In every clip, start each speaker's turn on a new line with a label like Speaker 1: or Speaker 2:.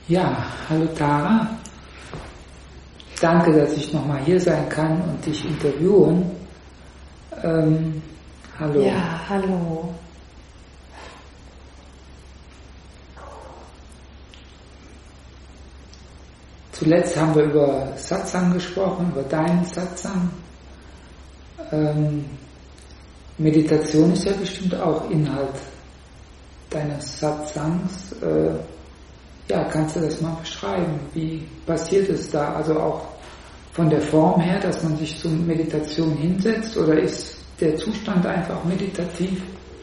Speaker 1: Ja, hallo Tara. Danke, dass ich nochmal hier sein kann und dich interviewen. Hallo.
Speaker 2: Ja, hallo.
Speaker 1: Zuletzt haben wir über Satsang gesprochen, über deinen Satsang. Meditation ist ja bestimmt auch Inhalt deines Satsangs. Ja, kannst du das mal beschreiben? Wie passiert es da? Also auch von der Form her, dass man sich zur Meditation hinsetzt, oder ist der Zustand einfach meditativ?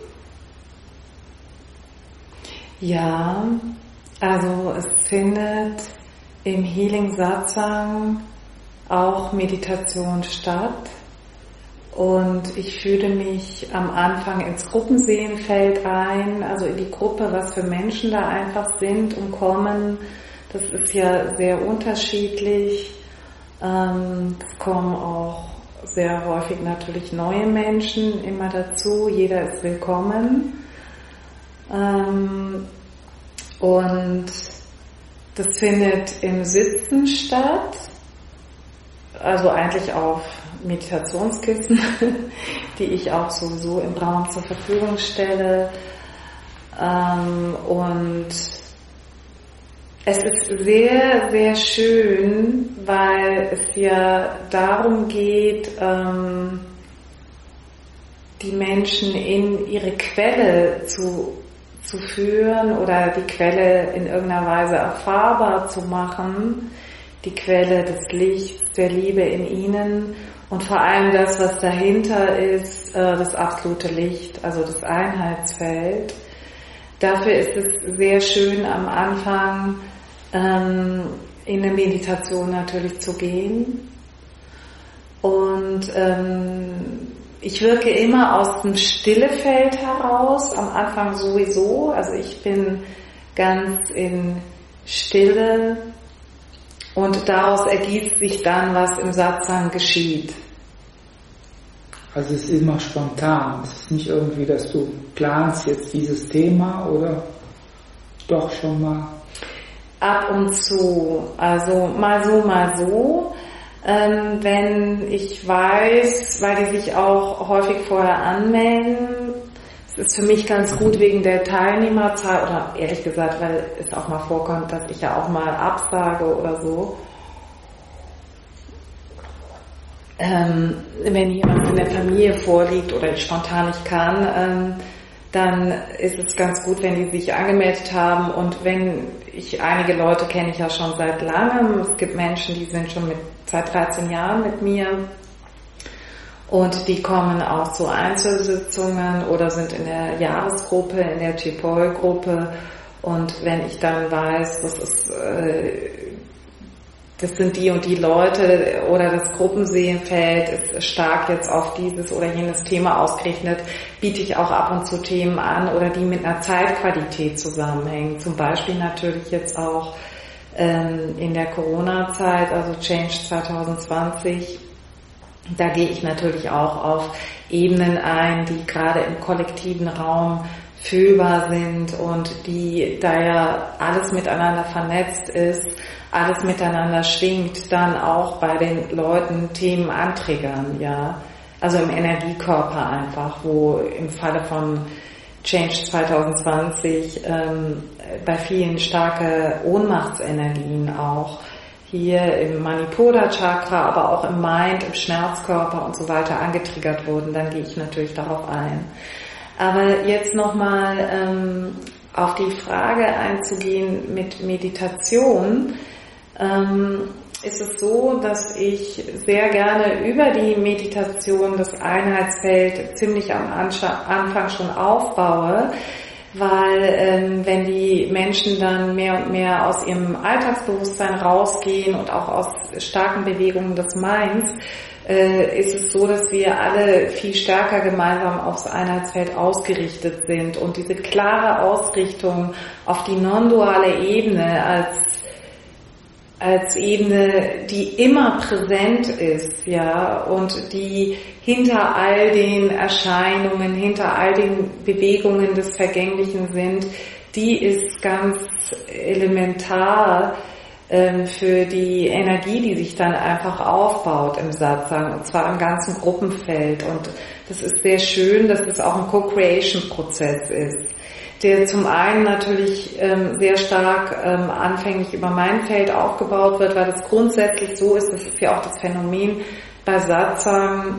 Speaker 2: Ja, also es findet im Healing Satsang auch Meditation statt. Und ich fühle mich am Anfang ins Gruppensehenfeld ein, also in die Gruppe, was für Menschen da einfach sind und kommen. Das ist ja sehr unterschiedlich. Es kommen auch sehr häufig natürlich neue Menschen immer dazu. Jeder ist willkommen. Und das findet im Sitzen statt, also eigentlich auf Meditationskissen, die ich auch sowieso im Raum zur Verfügung stelle. Und es ist sehr, sehr schön, weil es ja darum geht, die Menschen in ihre Quelle zu führen oder die Quelle in irgendeiner Weise erfahrbar zu machen, die Quelle des Lichts, der Liebe in ihnen. Und vor allem das, was dahinter ist, das absolute Licht, also das Einheitsfeld. Dafür ist es sehr schön, am Anfang in eine Meditation natürlich zu gehen. Und ich wirke immer aus dem Stillefeld heraus, am Anfang sowieso. Also ich bin ganz in Stille. Und daraus ergießt sich dann, was im Satsang geschieht.
Speaker 1: Also es ist immer spontan. Es ist nicht irgendwie, dass du planst jetzt dieses Thema, oder doch schon mal?
Speaker 2: Ab und zu. Also mal so, mal so. Wenn ich weiß, weil die sich auch häufig vorher anmelden, es ist für mich ganz gut wegen der Teilnehmerzahl, oder ehrlich gesagt, weil es auch mal vorkommt, dass ich ja auch mal absage oder so. Wenn jemand in der Familie vorliegt oder ich spontan nicht kann, dann ist es ganz gut, wenn die sich angemeldet haben. Und wenn einige Leute kenne ich ja schon seit langem. Es gibt Menschen, die sind schon seit 13 Jahren mit mir. Und die kommen auch zu Einzelsitzungen oder sind in der Jahresgruppe, in der Chipol-Gruppe. Und wenn ich dann weiß, das sind die und die Leute oder das Gruppensehenfeld ist stark jetzt auf dieses oder jenes Thema ausgerichtet, biete ich auch ab und zu Themen an oder die mit einer Zeitqualität zusammenhängen. Zum Beispiel natürlich jetzt auch in der Corona-Zeit, also Change 2020. Da gehe ich natürlich auch auf Ebenen ein, die gerade im kollektiven Raum fühlbar sind und die, da ja alles miteinander vernetzt ist, alles miteinander schwingt, dann auch bei den Leuten Themen antriggern, ja. Also im Energiekörper einfach, wo im Falle von Change 2020 bei vielen starke Ohnmachtsenergien auch hier im Manipura Chakra, aber auch im Mind, im Schmerzkörper und so weiter angetriggert wurden, dann gehe ich natürlich darauf ein. Aber jetzt nochmal auf die Frage einzugehen mit Meditation, ist es so, dass ich sehr gerne über die Meditation das Einheitsfeld ziemlich am Anfang schon aufbaue, weil wenn die Menschen dann mehr und mehr aus ihrem Alltagsbewusstsein rausgehen und auch aus starken Bewegungen des Minds, ist es so, dass wir alle viel stärker gemeinsam aufs Einheitsfeld ausgerichtet sind und diese klare Ausrichtung auf die non-duale Ebene als Ebene, die immer präsent ist, ja, und die hinter all den Erscheinungen, hinter all den Bewegungen des Vergänglichen sind, die ist ganz elementar für die Energie, die sich dann einfach aufbaut im Satsang, und zwar im ganzen Gruppenfeld. Und das ist sehr schön, dass es auch ein Co-Creation-Prozess ist, der zum einen natürlich sehr stark anfänglich über mein Feld aufgebaut wird, weil das grundsätzlich so ist, das ist ja auch das Phänomen bei Satsang,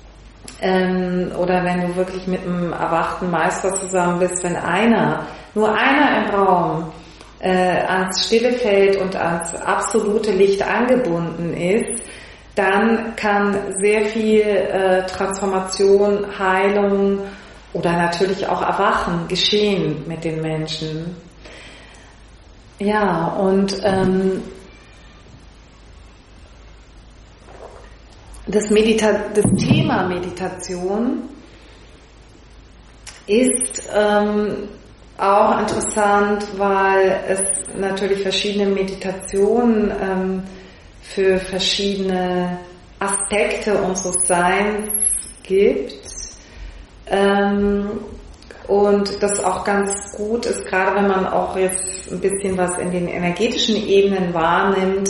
Speaker 2: oder wenn du wirklich mit einem erwachten Meister zusammen bist, wenn nur einer im Raum ans stille Feld und ans absolute Licht angebunden ist, dann kann sehr viel Transformation, Heilung oder natürlich auch Erwachen geschehen mit den Menschen. Ja, und das Thema Meditation ist auch interessant, weil es natürlich verschiedene Meditationen für verschiedene Aspekte unseres Seins gibt. Und das auch ganz gut ist, gerade wenn man auch jetzt ein bisschen was in den energetischen Ebenen wahrnimmt,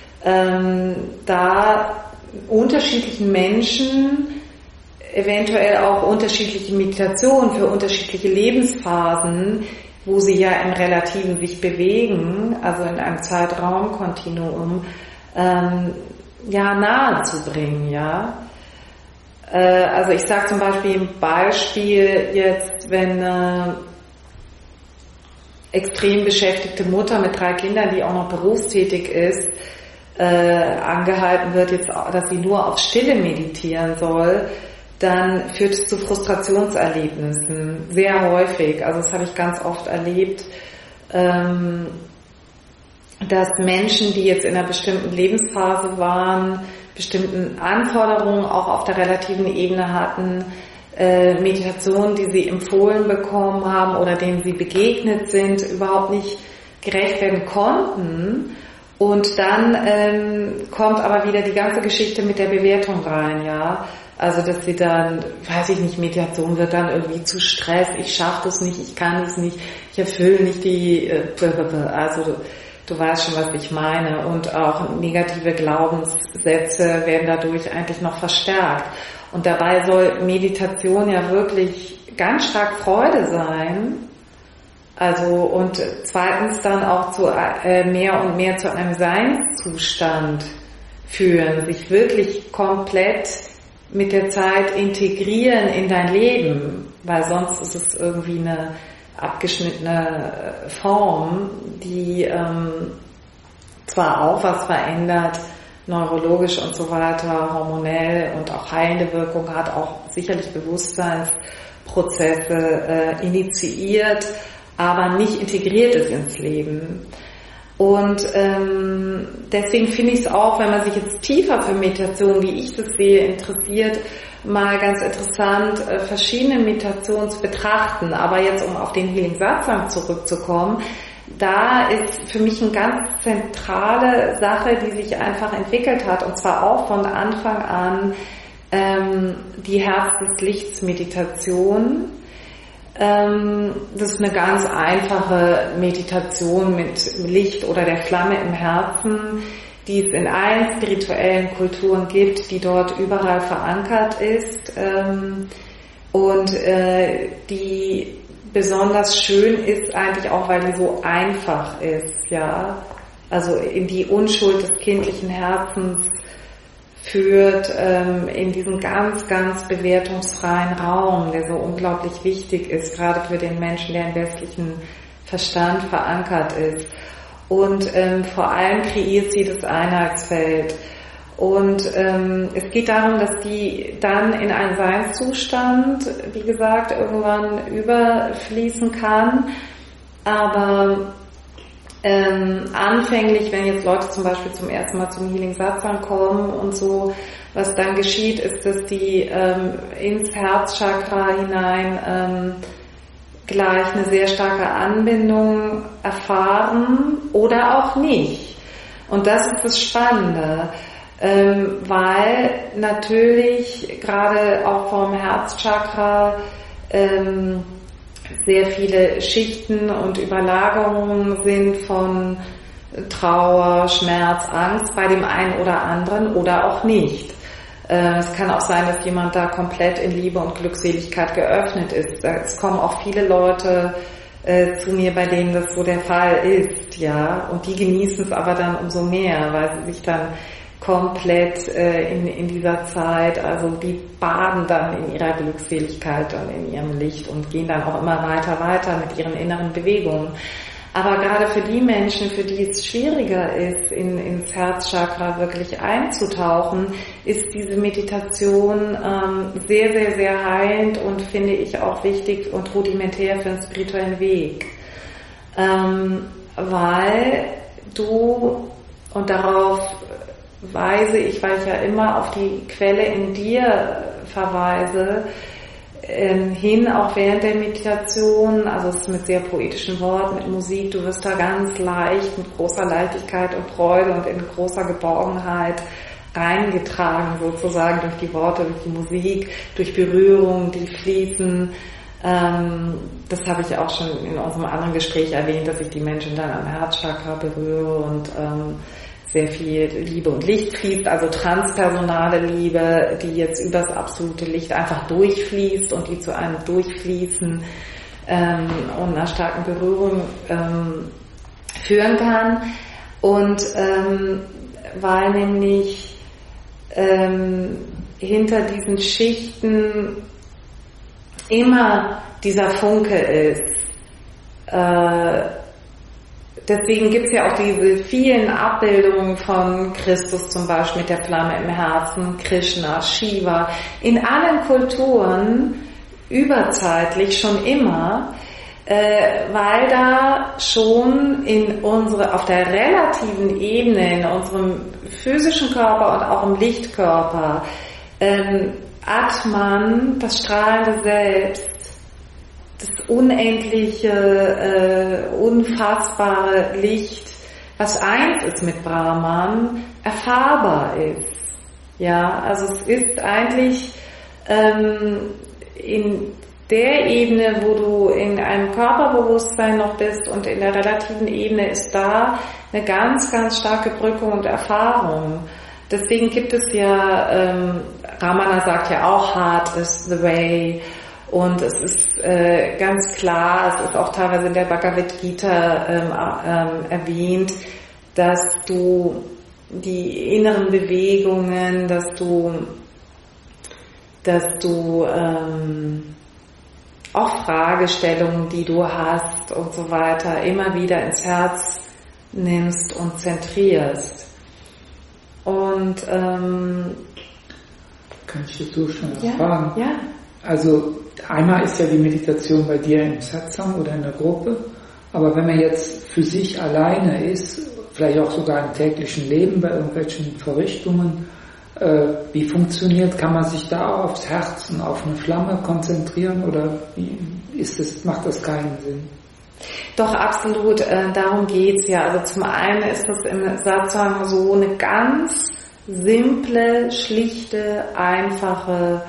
Speaker 2: da unterschiedlichen Menschen eventuell auch unterschiedliche Meditationen für unterschiedliche Lebensphasen, wo sie ja im Relativen sich bewegen, also in einem Zeitraumkontinuum, nahe zu bringen, ja. Also ich sage zum Beispiel ein Beispiel jetzt, wenn eine extrem beschäftigte Mutter mit 3 Kindern, die auch noch berufstätig ist, angehalten wird, jetzt, dass sie nur auf Stille meditieren soll, dann führt es zu Frustrationserlebnissen, sehr häufig. Also das habe ich ganz oft erlebt, dass Menschen, die jetzt in einer bestimmten Lebensphase waren, bestimmten Anforderungen auch auf der relativen Ebene hatten, Meditationen, die sie empfohlen bekommen haben oder denen sie begegnet sind, überhaupt nicht gerecht werden konnten. Und dann kommt aber wieder die ganze Geschichte mit der Bewertung rein, ja. Also dass sie dann, weiß ich nicht, Meditation wird dann irgendwie zu Stress, ich schaffe das nicht, ich kann es nicht, ich erfülle nicht die, also du weißt schon, was ich meine. Und auch negative Glaubenssätze werden dadurch eigentlich noch verstärkt. Und dabei soll Meditation ja wirklich ganz stark Freude sein. Also und zweitens dann auch zu mehr und mehr zu einem Seinszustand führen, sich wirklich komplett mit der Zeit integrieren in dein Leben, weil sonst ist es irgendwie eine abgeschnittene Form, die zwar auch was verändert, neurologisch und so weiter, hormonell und auch heilende Wirkung hat, auch sicherlich Bewusstseinsprozesse initiiert, aber nicht integriert ist ins Leben. Und deswegen finde ich es auch, wenn man sich jetzt tiefer für Meditation, wie ich das sehe, interessiert, mal ganz interessant, verschiedene Meditationen zu betrachten. Aber jetzt, um auf den Healing Satsang zurückzukommen, da ist für mich eine ganz zentrale Sache, die sich einfach entwickelt hat, und zwar auch von Anfang an die Herz des Lichts Meditation. Das ist eine ganz einfache Meditation mit Licht oder der Flamme im Herzen, die es in allen spirituellen Kulturen gibt, die dort überall verankert ist und die besonders schön ist eigentlich auch, weil die so einfach ist, ja, also in die Unschuld des kindlichen Herzens führt, in diesen ganz, ganz bewertungsfreien Raum, der so unglaublich wichtig ist, gerade für den Menschen, der im westlichen Verstand verankert ist. Und vor allem kreiert sie das Einheitsfeld. Und es geht darum, dass die dann in einen Seinszustand, wie gesagt, irgendwann überfließen kann. Aber anfänglich, wenn jetzt Leute zum Beispiel zum ersten Mal zum Healing Satsang kommen und so, was dann geschieht, ist, dass die ins Herzchakra hinein gleich eine sehr starke Anbindung erfahren oder auch nicht. Und das ist das Spannende, weil natürlich gerade auch vom Herzchakra sehr viele Schichten und Überlagerungen sind von Trauer, Schmerz, Angst bei dem einen oder anderen oder auch nicht. Es kann auch sein, dass jemand da komplett in Liebe und Glückseligkeit geöffnet ist. Es kommen auch viele Leute zu mir, bei denen das so der Fall ist, ja, und die genießen es aber dann umso mehr, weil sie sich dann komplett in dieser Zeit, also die baden dann in ihrer Glückseligkeit und in ihrem Licht und gehen dann auch immer weiter mit ihren inneren Bewegungen. Aber gerade für die Menschen, für die es schwieriger ist, ins Herzchakra wirklich einzutauchen, ist diese Meditation sehr, sehr, sehr heilend und finde ich auch wichtig und rudimentär für den spirituellen Weg. Weil du, und darauf weise ich, weil ich ja immer auf die Quelle in dir verweise, hin, auch während der Meditation, also es ist mit sehr poetischen Worten, mit Musik, du wirst da ganz leicht, mit großer Leichtigkeit und Freude und in großer Geborgenheit reingetragen, sozusagen durch die Worte, durch die Musik, durch Berührungen, die fließen. Das habe ich auch schon in unserem anderen Gespräch erwähnt, dass ich die Menschen dann am Herzchakra berühre und sehr viel Liebe und Licht fließt, also transpersonale Liebe, die jetzt über das absolute Licht einfach durchfließt und die zu einem Durchfließen und einer starken Berührung führen kann. Und weil nämlich hinter diesen Schichten immer dieser Funke ist. Deswegen gibt es ja auch diese vielen Abbildungen von Christus zum Beispiel mit der Flamme im Herzen, Krishna, Shiva, in allen Kulturen überzeitlich schon immer, weil da schon auf der relativen Ebene, in unserem physischen Körper und auch im Lichtkörper, Atman, das strahlende Selbst, das unendliche, unfassbare Licht, was eins ist mit Brahman, erfahrbar ist. Ja, also es ist eigentlich in der Ebene, wo du in einem Körperbewusstsein noch bist und in der relativen Ebene ist da eine ganz, ganz starke Brückung und Erfahrung. Deswegen gibt es ja, Ramana sagt ja auch, Heart is the way. Und es ist ganz klar, es ist auch teilweise in der Bhagavad Gita erwähnt, dass du die inneren Bewegungen, dass du auch Fragestellungen, die du hast und so weiter, immer wieder ins Herz nimmst und zentrierst. Und
Speaker 1: kann ich dazu schon was fragen?
Speaker 2: Ja.
Speaker 1: Also einmal ist ja die Meditation bei dir im Satsang oder in der Gruppe, aber wenn man jetzt für sich alleine ist, vielleicht auch sogar im täglichen Leben bei irgendwelchen Verrichtungen, wie funktioniert, kann man sich da auch aufs Herz und auf eine Flamme konzentrieren oder macht das keinen Sinn?
Speaker 2: Doch, absolut, darum geht's ja. Also zum einen ist das im Satsang so eine ganz simple, schlichte, einfache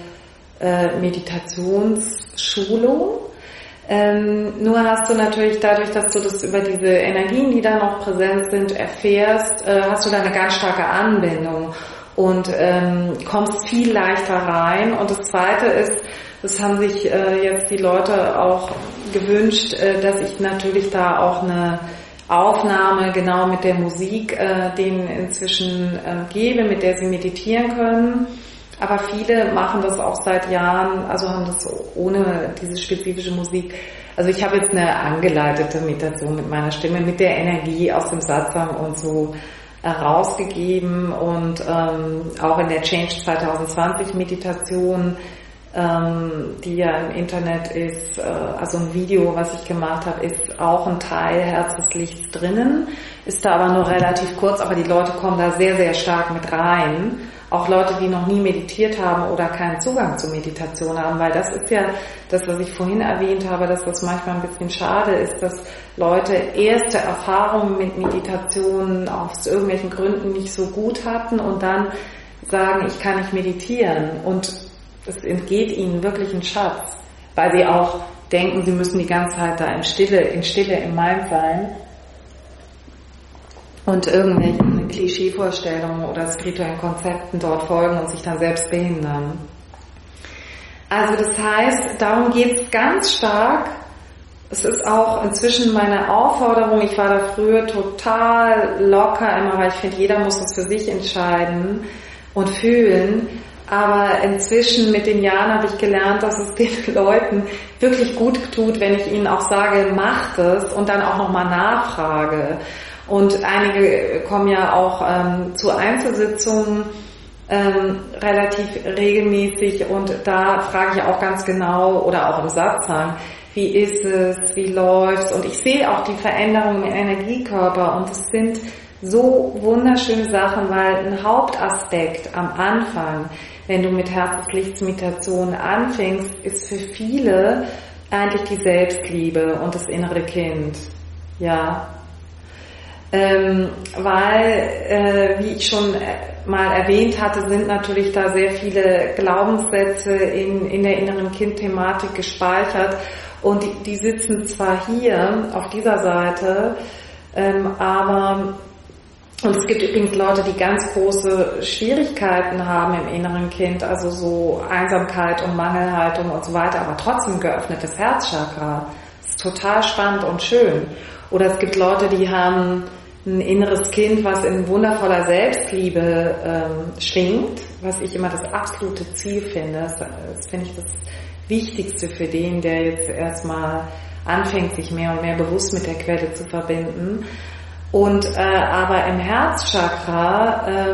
Speaker 2: Meditationsschulung. Nur hast du natürlich dadurch, dass du das über diese Energien, die da noch präsent sind, erfährst, hast du da eine ganz starke Anbindung und kommst viel leichter rein. Und das Zweite ist, das haben sich jetzt die Leute auch gewünscht, dass ich natürlich da auch eine Aufnahme genau mit der Musik denen inzwischen gebe, mit der sie meditieren können. Aber viele machen das auch seit Jahren, also haben das ohne diese spezifische Musik. Also ich habe jetzt eine angeleitete Meditation mit meiner Stimme, mit der Energie aus dem Satsang und so rausgegeben und auch in der Change 2020 Meditation, die ja im Internet ist, also ein Video, was ich gemacht habe, ist auch ein Teil Herz des Lichts drinnen, ist da aber nur relativ kurz, aber die Leute kommen da sehr, sehr stark mit rein. Auch Leute, die noch nie meditiert haben oder keinen Zugang zur Meditation haben, weil das ist ja das, was ich vorhin erwähnt habe, dass das manchmal ein bisschen schade ist, dass Leute erste Erfahrungen mit Meditation aus irgendwelchen Gründen nicht so gut hatten und dann sagen, ich kann nicht meditieren und es entgeht ihnen wirklich ein Schatz, weil sie auch denken, sie müssen die ganze Zeit da in Stille im Mind sein und irgendwelchen Klischeevorstellungen oder spirituellen Konzepten dort folgen und sich dann selbst behindern. Also das heißt, darum geht es ganz stark. Es ist auch inzwischen meine Aufforderung, ich war da früher total locker immer, weil ich finde, jeder muss es für sich entscheiden und fühlen. Aber inzwischen mit den Jahren habe ich gelernt, dass es den Leuten wirklich gut tut, wenn ich ihnen auch sage, macht es und dann auch nochmal nachfrage. Und einige kommen ja auch zu Einzelsitzungen relativ regelmäßig und da frage ich auch ganz genau oder auch im Satzang, wie ist es, wie läuft's, und ich sehe auch die Veränderungen im Energiekörper und es sind so wunderschöne Sachen, weil ein Hauptaspekt am Anfang, wenn du mit Herzenslichtsmeditation anfängst, ist für viele eigentlich die Selbstliebe und das innere Kind, ja. Weil, wie ich schon mal erwähnt hatte, sind natürlich da sehr viele Glaubenssätze in der inneren Kind-Thematik gespeichert und die sitzen zwar hier auf dieser Seite, aber und es gibt übrigens Leute, die ganz große Schwierigkeiten haben im inneren Kind, also so Einsamkeit und Mangelhaltung und so weiter, aber trotzdem geöffnetes Herzchakra. Das ist total spannend und schön. Oder es gibt Leute, die haben ein inneres Kind, was in wundervoller Selbstliebe schwingt, was ich immer das absolute Ziel finde. Das finde ich das Wichtigste für den, der jetzt erstmal anfängt, sich mehr und mehr bewusst mit der Quelle zu verbinden. Und aber im Herzchakra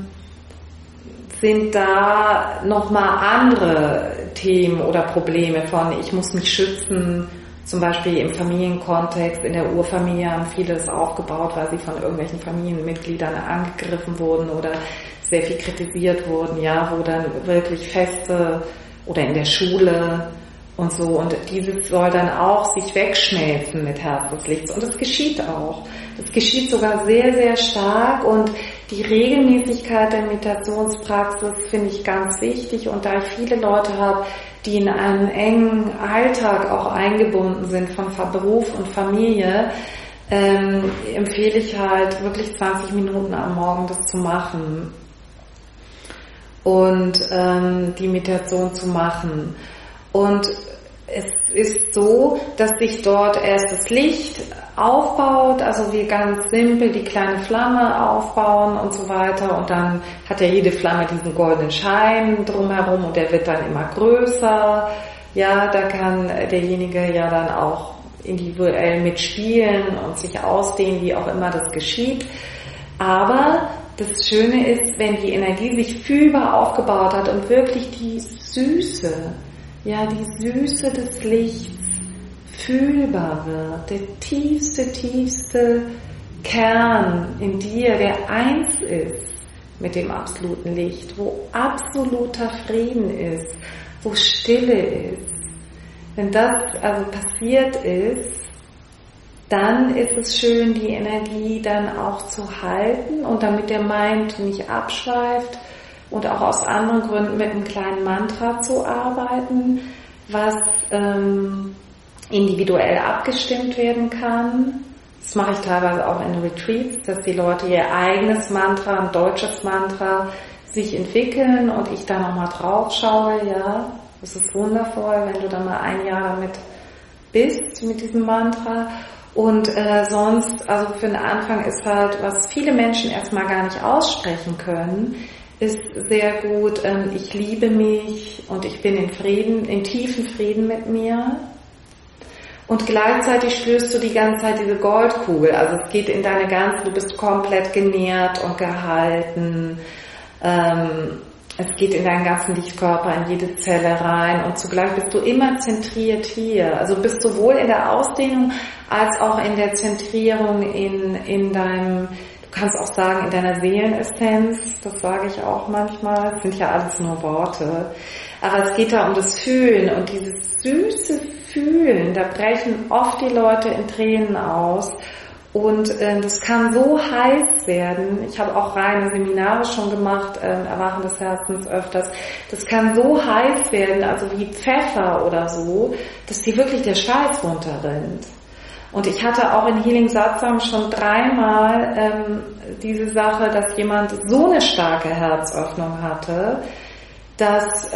Speaker 2: sind da nochmal andere Themen oder Probleme von ich muss mich schützen, zum Beispiel im Familienkontext, in der Urfamilie haben viele das aufgebaut, weil sie von irgendwelchen Familienmitgliedern angegriffen wurden oder sehr viel kritisiert wurden, ja, wo dann wirklich Feste oder in der Schule und so, und dieses soll dann auch sich wegschmelzen mit Herz des Lichts und das geschieht auch. Das geschieht sogar sehr, sehr stark und die Regelmäßigkeit der Meditationspraxis finde ich ganz wichtig, und da ich viele Leute habe, die in einen engen Alltag auch eingebunden sind von Beruf und Familie, empfehle ich halt wirklich 20 Minuten am Morgen das zu machen und die Meditation zu machen. Und es ist so, dass sich dort erst das Licht aufbaut, also wir ganz simpel die kleine Flamme aufbauen und so weiter, und dann hat ja jede Flamme diesen goldenen Schein drumherum und der wird dann immer größer. Ja, da kann derjenige ja dann auch individuell mitspielen und sich ausdehnen, wie auch immer das geschieht. Aber das Schöne ist, wenn die Energie sich fühlbar aufgebaut hat und wirklich die Süße, ja, die Süße des Lichts fühlbar wird, der tiefste Kern in dir, der eins ist mit dem absoluten Licht, wo absoluter Frieden ist, wo Stille ist. Wenn das also passiert ist, dann ist es schön, die Energie dann auch zu halten und damit der Mind nicht abschweift, und auch aus anderen Gründen mit einem kleinen Mantra zu arbeiten, was individuell abgestimmt werden kann. Das mache ich teilweise auch in Retreats, dass die Leute ihr eigenes Mantra, ein deutsches Mantra, sich entwickeln und ich da nochmal drauf schaue. Ja, das ist wundervoll, wenn du dann mal ein Jahr damit bist, mit diesem Mantra. Und sonst, also für den Anfang ist halt, was viele Menschen erstmal gar nicht aussprechen können, ist sehr gut, ich liebe mich und ich bin in Frieden, in tiefen Frieden mit mir. Und gleichzeitig spürst du die ganze Zeit diese Goldkugel, also es geht in deine ganze, du bist komplett genährt und gehalten, es geht in deinen ganzen Lichtkörper, in jede Zelle rein, und zugleich bist du immer zentriert hier, also du bist sowohl in der Ausdehnung als auch in der Zentrierung in deinem, du kannst auch sagen, in deiner Seelenessenz, das sage ich auch manchmal, das sind ja alles nur Worte, aber es geht da um das Fühlen und dieses süße Fühlen, da brechen oft die Leute in Tränen aus, Und das kann so heiß werden. Ich habe auch reine Seminare schon gemacht, Erwachen des Herzens öfters. Das kann so heiß werden, also wie Pfeffer oder so, dass dir wirklich der Schweiß runterrinnt. Und ich hatte auch in Healing Satsang schon 3-mal diese Sache, dass jemand so eine starke Herzöffnung hatte, dass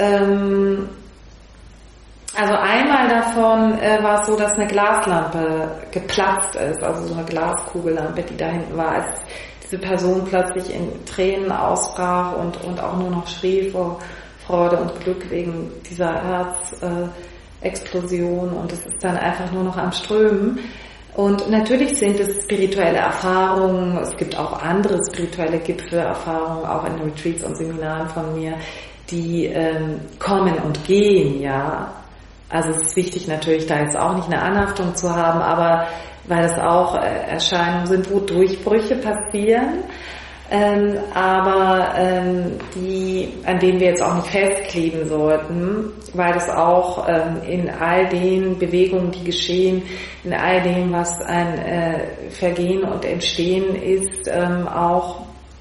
Speaker 2: also einmal davon war es so, dass eine Glaslampe geplatzt ist, also so eine Glaskugellampe, die da hinten war, als diese Person plötzlich in Tränen ausbrach und auch nur noch schrie vor Freude und Glück wegen dieser Herzexplosion und es ist dann einfach nur noch am Strömen. Und natürlich sind es spirituelle Erfahrungen, es gibt auch andere spirituelle Gipfelerfahrungen, auch in Retreats und Seminaren von mir, die kommen und gehen, ja. Also es ist wichtig natürlich, da jetzt auch nicht eine Anhaftung zu haben, aber weil es auch Erscheinungen sind, wo Durchbrüche passieren, aber an denen wir jetzt auch nicht festkleben sollten, weil es auch in all den Bewegungen, die geschehen, in all dem, was ein Vergehen und Entstehen ist, auch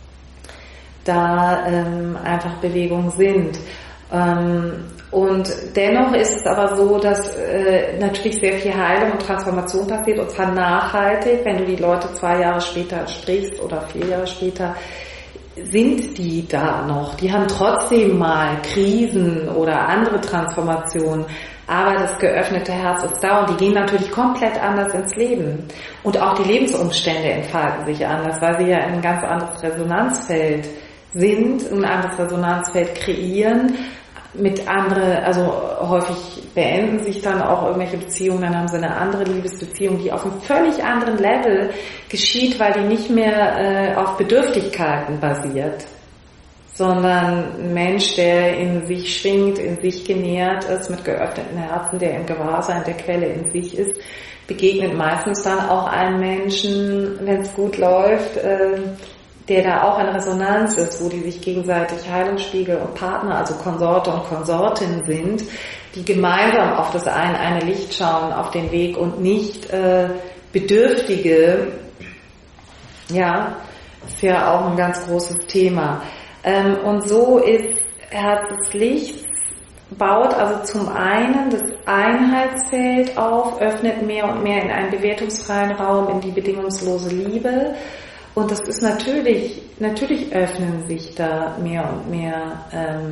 Speaker 2: da einfach Bewegungen sind. Und dennoch ist es aber so, dass natürlich sehr viel Heilung und Transformation passiert, und zwar nachhaltig. Wenn du die Leute 2 Jahre später sprichst oder 4 Jahre später, sind die da noch. Die haben trotzdem mal Krisen oder andere Transformationen, aber das geöffnete Herz ist da und die gehen natürlich komplett anders ins Leben. Und auch die Lebensumstände entfalten sich anders, weil sie ja in ein ganz anderes Resonanzfeld sind, ein anderes Resonanzfeld kreieren, also häufig beenden sich dann auch irgendwelche Beziehungen, dann haben sie eine andere Liebesbeziehung, die auf einem völlig anderen Level geschieht, weil die nicht mehr auf Bedürftigkeiten basiert, sondern ein Mensch, der in sich schwingt, in sich genährt ist, mit geöffneten Herzen, der im Gewahrsein der Quelle in sich ist, begegnet meistens dann auch einem Menschen, wenn es gut läuft, der da auch in Resonanz ist, wo die sich gegenseitig Heilungsspiegel und Partner, also Konsorte und Konsortinnen sind, die gemeinsam auf das eine Licht schauen, auf den Weg und nicht Bedürftige. Ja, ist ja auch ein ganz großes Thema. Und so ist Herz des Lichts, baut also zum einen das Einheitsfeld auf, öffnet mehr und mehr in einen bewertungsfreien Raum, in die bedingungslose Liebe. Und das ist natürlich öffnen sich da mehr und mehr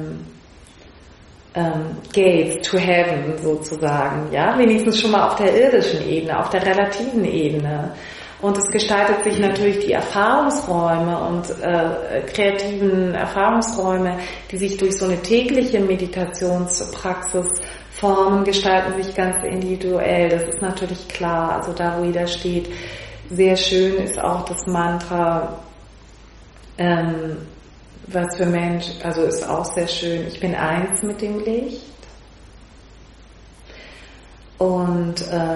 Speaker 2: Gates to Heaven sozusagen, ja, wenigstens schon mal auf der irdischen Ebene, auf der relativen Ebene. Und es gestaltet sich natürlich die Erfahrungsräume und kreativen Erfahrungsräume, die sich durch so eine tägliche Meditationspraxis formen, gestalten sich ganz individuell. Das ist natürlich klar, also da, wo jeder steht. Sehr schön ist auch das Mantra, was für Mensch, also ist auch sehr schön, ich bin eins mit dem Licht. Und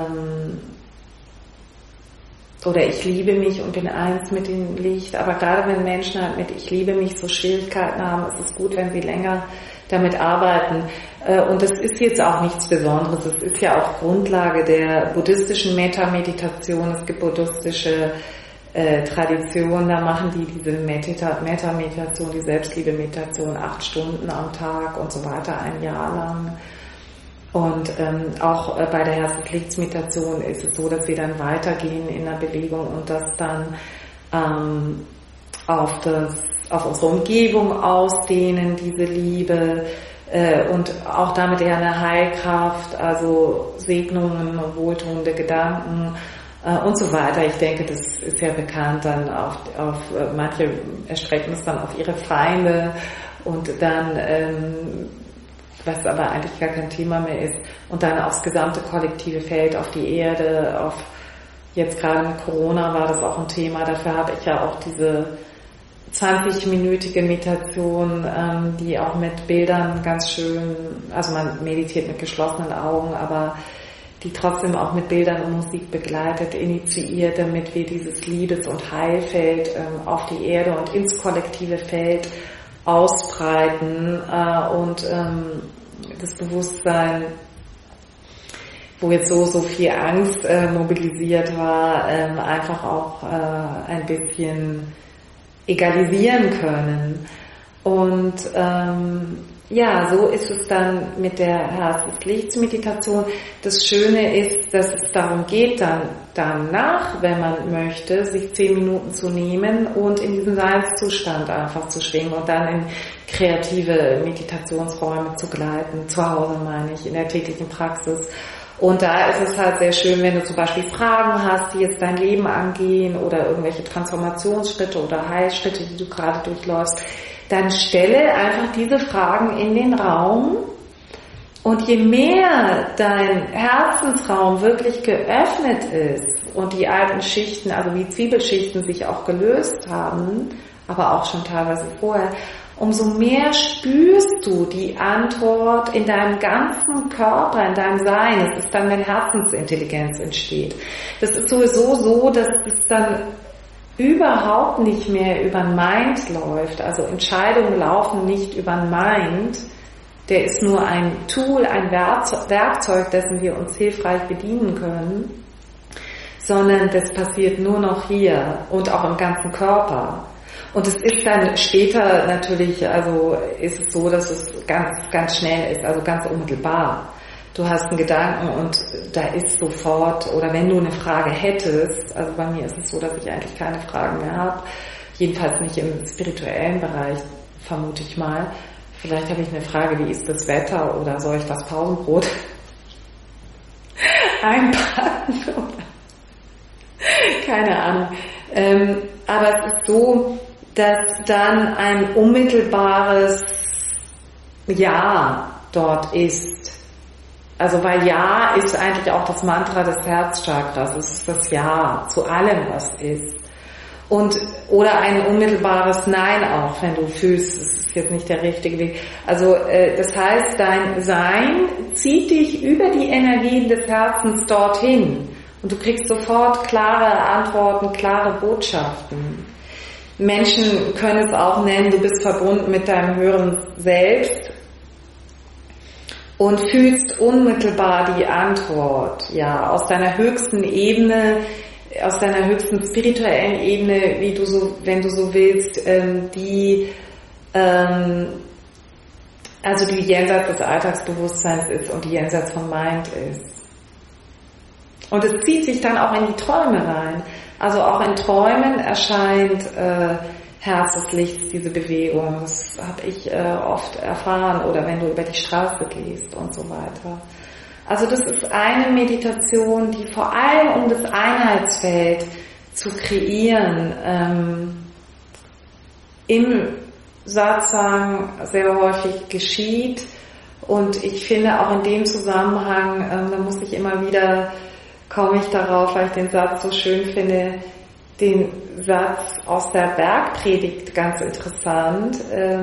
Speaker 2: oder ich liebe mich und bin eins mit dem Licht. Aber gerade wenn Menschen halt mit ich liebe mich so Schwierigkeiten haben, ist es gut, wenn sie länger damit arbeiten. Und das ist jetzt auch nichts Besonderes. Es ist ja auch Grundlage der buddhistischen Metta-Meditation. Es gibt buddhistische Traditionen, da machen die diese Metta-Meditation, die Selbstliebe-Meditation 8 Stunden am Tag und so weiter, 1 Jahr lang. Und auch bei der Herz-des-Lichts-Meditation ist es so, dass wir dann weitergehen in der Bewegung und das dann auf unsere Umgebung ausdehnen, diese Liebe, und auch damit eher eine Heilkraft, also Segnungen, wohltuende Gedanken und so weiter. Ich denke, das ist ja bekannt, dann auf manche erstrecken es dann auf ihre Feinde und dann was aber eigentlich gar kein Thema mehr ist, und dann aufs gesamte kollektive Feld, auf die Erde, jetzt gerade mit Corona war das auch ein Thema, dafür habe ich ja auch diese 20-minütige Meditation, die auch mit Bildern ganz schön, also man meditiert mit geschlossenen Augen, aber die trotzdem auch mit Bildern und Musik begleitet, initiiert, damit wir dieses Liebes- und Heilfeld auf die Erde und ins kollektive Feld ausbreiten und das Bewusstsein wo jetzt so viel Angst mobilisiert war, einfach auch ein bisschen egalisieren können. Und ja, so ist es dann mit der Herzenslichtsmeditation. Das Schöne ist, dass es darum geht, dann danach, wenn man möchte, sich 10 Minuten zu nehmen und in diesen Seinszustand einfach zu schwingen und dann in kreative Meditationsräume zu gleiten, zu Hause meine ich, in der täglichen Praxis. Und da ist es halt sehr schön, wenn du zum Beispiel Fragen hast, die jetzt dein Leben angehen oder irgendwelche Transformationsschritte oder Heilschritte, die du gerade durchläufst, dann stelle einfach diese Fragen in den Raum. Und je mehr dein Herzensraum wirklich geöffnet ist und die alten Schichten, also wie Zwiebelschichten, sich auch gelöst haben, aber auch schon teilweise vorher, umso mehr spürst du die Antwort in deinem ganzen Körper, in deinem Sein. Es ist dann, wenn Herzensintelligenz entsteht. Das ist sowieso so, dass es dann überhaupt nicht mehr über den Mind läuft. Also Entscheidungen laufen nicht über den Mind. Der ist nur ein Tool, ein Werkzeug, dessen wir uns hilfreich bedienen können. Sondern das passiert nur noch hier und auch im ganzen Körper. Und es ist dann später natürlich, also ist es so, dass es ganz, ganz schnell ist, also ganz unmittelbar. Du hast einen Gedanken und da ist sofort, oder wenn du eine Frage hättest, also bei mir ist es so, dass ich eigentlich keine Fragen mehr habe, jedenfalls nicht im spirituellen Bereich, vermute ich mal. Vielleicht habe ich eine Frage, wie ist das Wetter oder soll ich das Pausenbrot einpacken? Keine Ahnung. Aber es ist so, dass dann ein unmittelbares Ja dort ist. Also weil Ja ist eigentlich auch das Mantra des Herzchakras, es ist das Ja zu allem, was ist. Oder ein unmittelbares Nein auch, wenn du fühlst, es ist jetzt nicht der richtige Weg. Also das heißt, dein Sein zieht dich über die Energien des Herzens dorthin und du kriegst sofort klare Antworten, klare Botschaften. Menschen können es auch nennen, du bist verbunden mit deinem höheren Selbst und fühlst unmittelbar die Antwort, ja, aus deiner höchsten Ebene, aus deiner höchsten spirituellen Ebene, wie du so, wenn du so willst, die jenseits des Alltagsbewusstseins ist und die jenseits vom Mind ist. Und es zieht sich dann auch in die Träume rein. Also auch in Träumen erscheint Herz des Lichts, diese Bewegung. Das habe ich oft erfahren oder wenn du über die Straße gehst und so weiter. Also das ist eine Meditation, die vor allem um das Einheitsfeld zu kreieren, im Satsang sehr häufig geschieht. Und ich finde auch in dem Zusammenhang, da muss ich immer wieder, komme ich darauf, weil ich den Satz so schön finde, den Satz aus der Bergpredigt ganz interessant,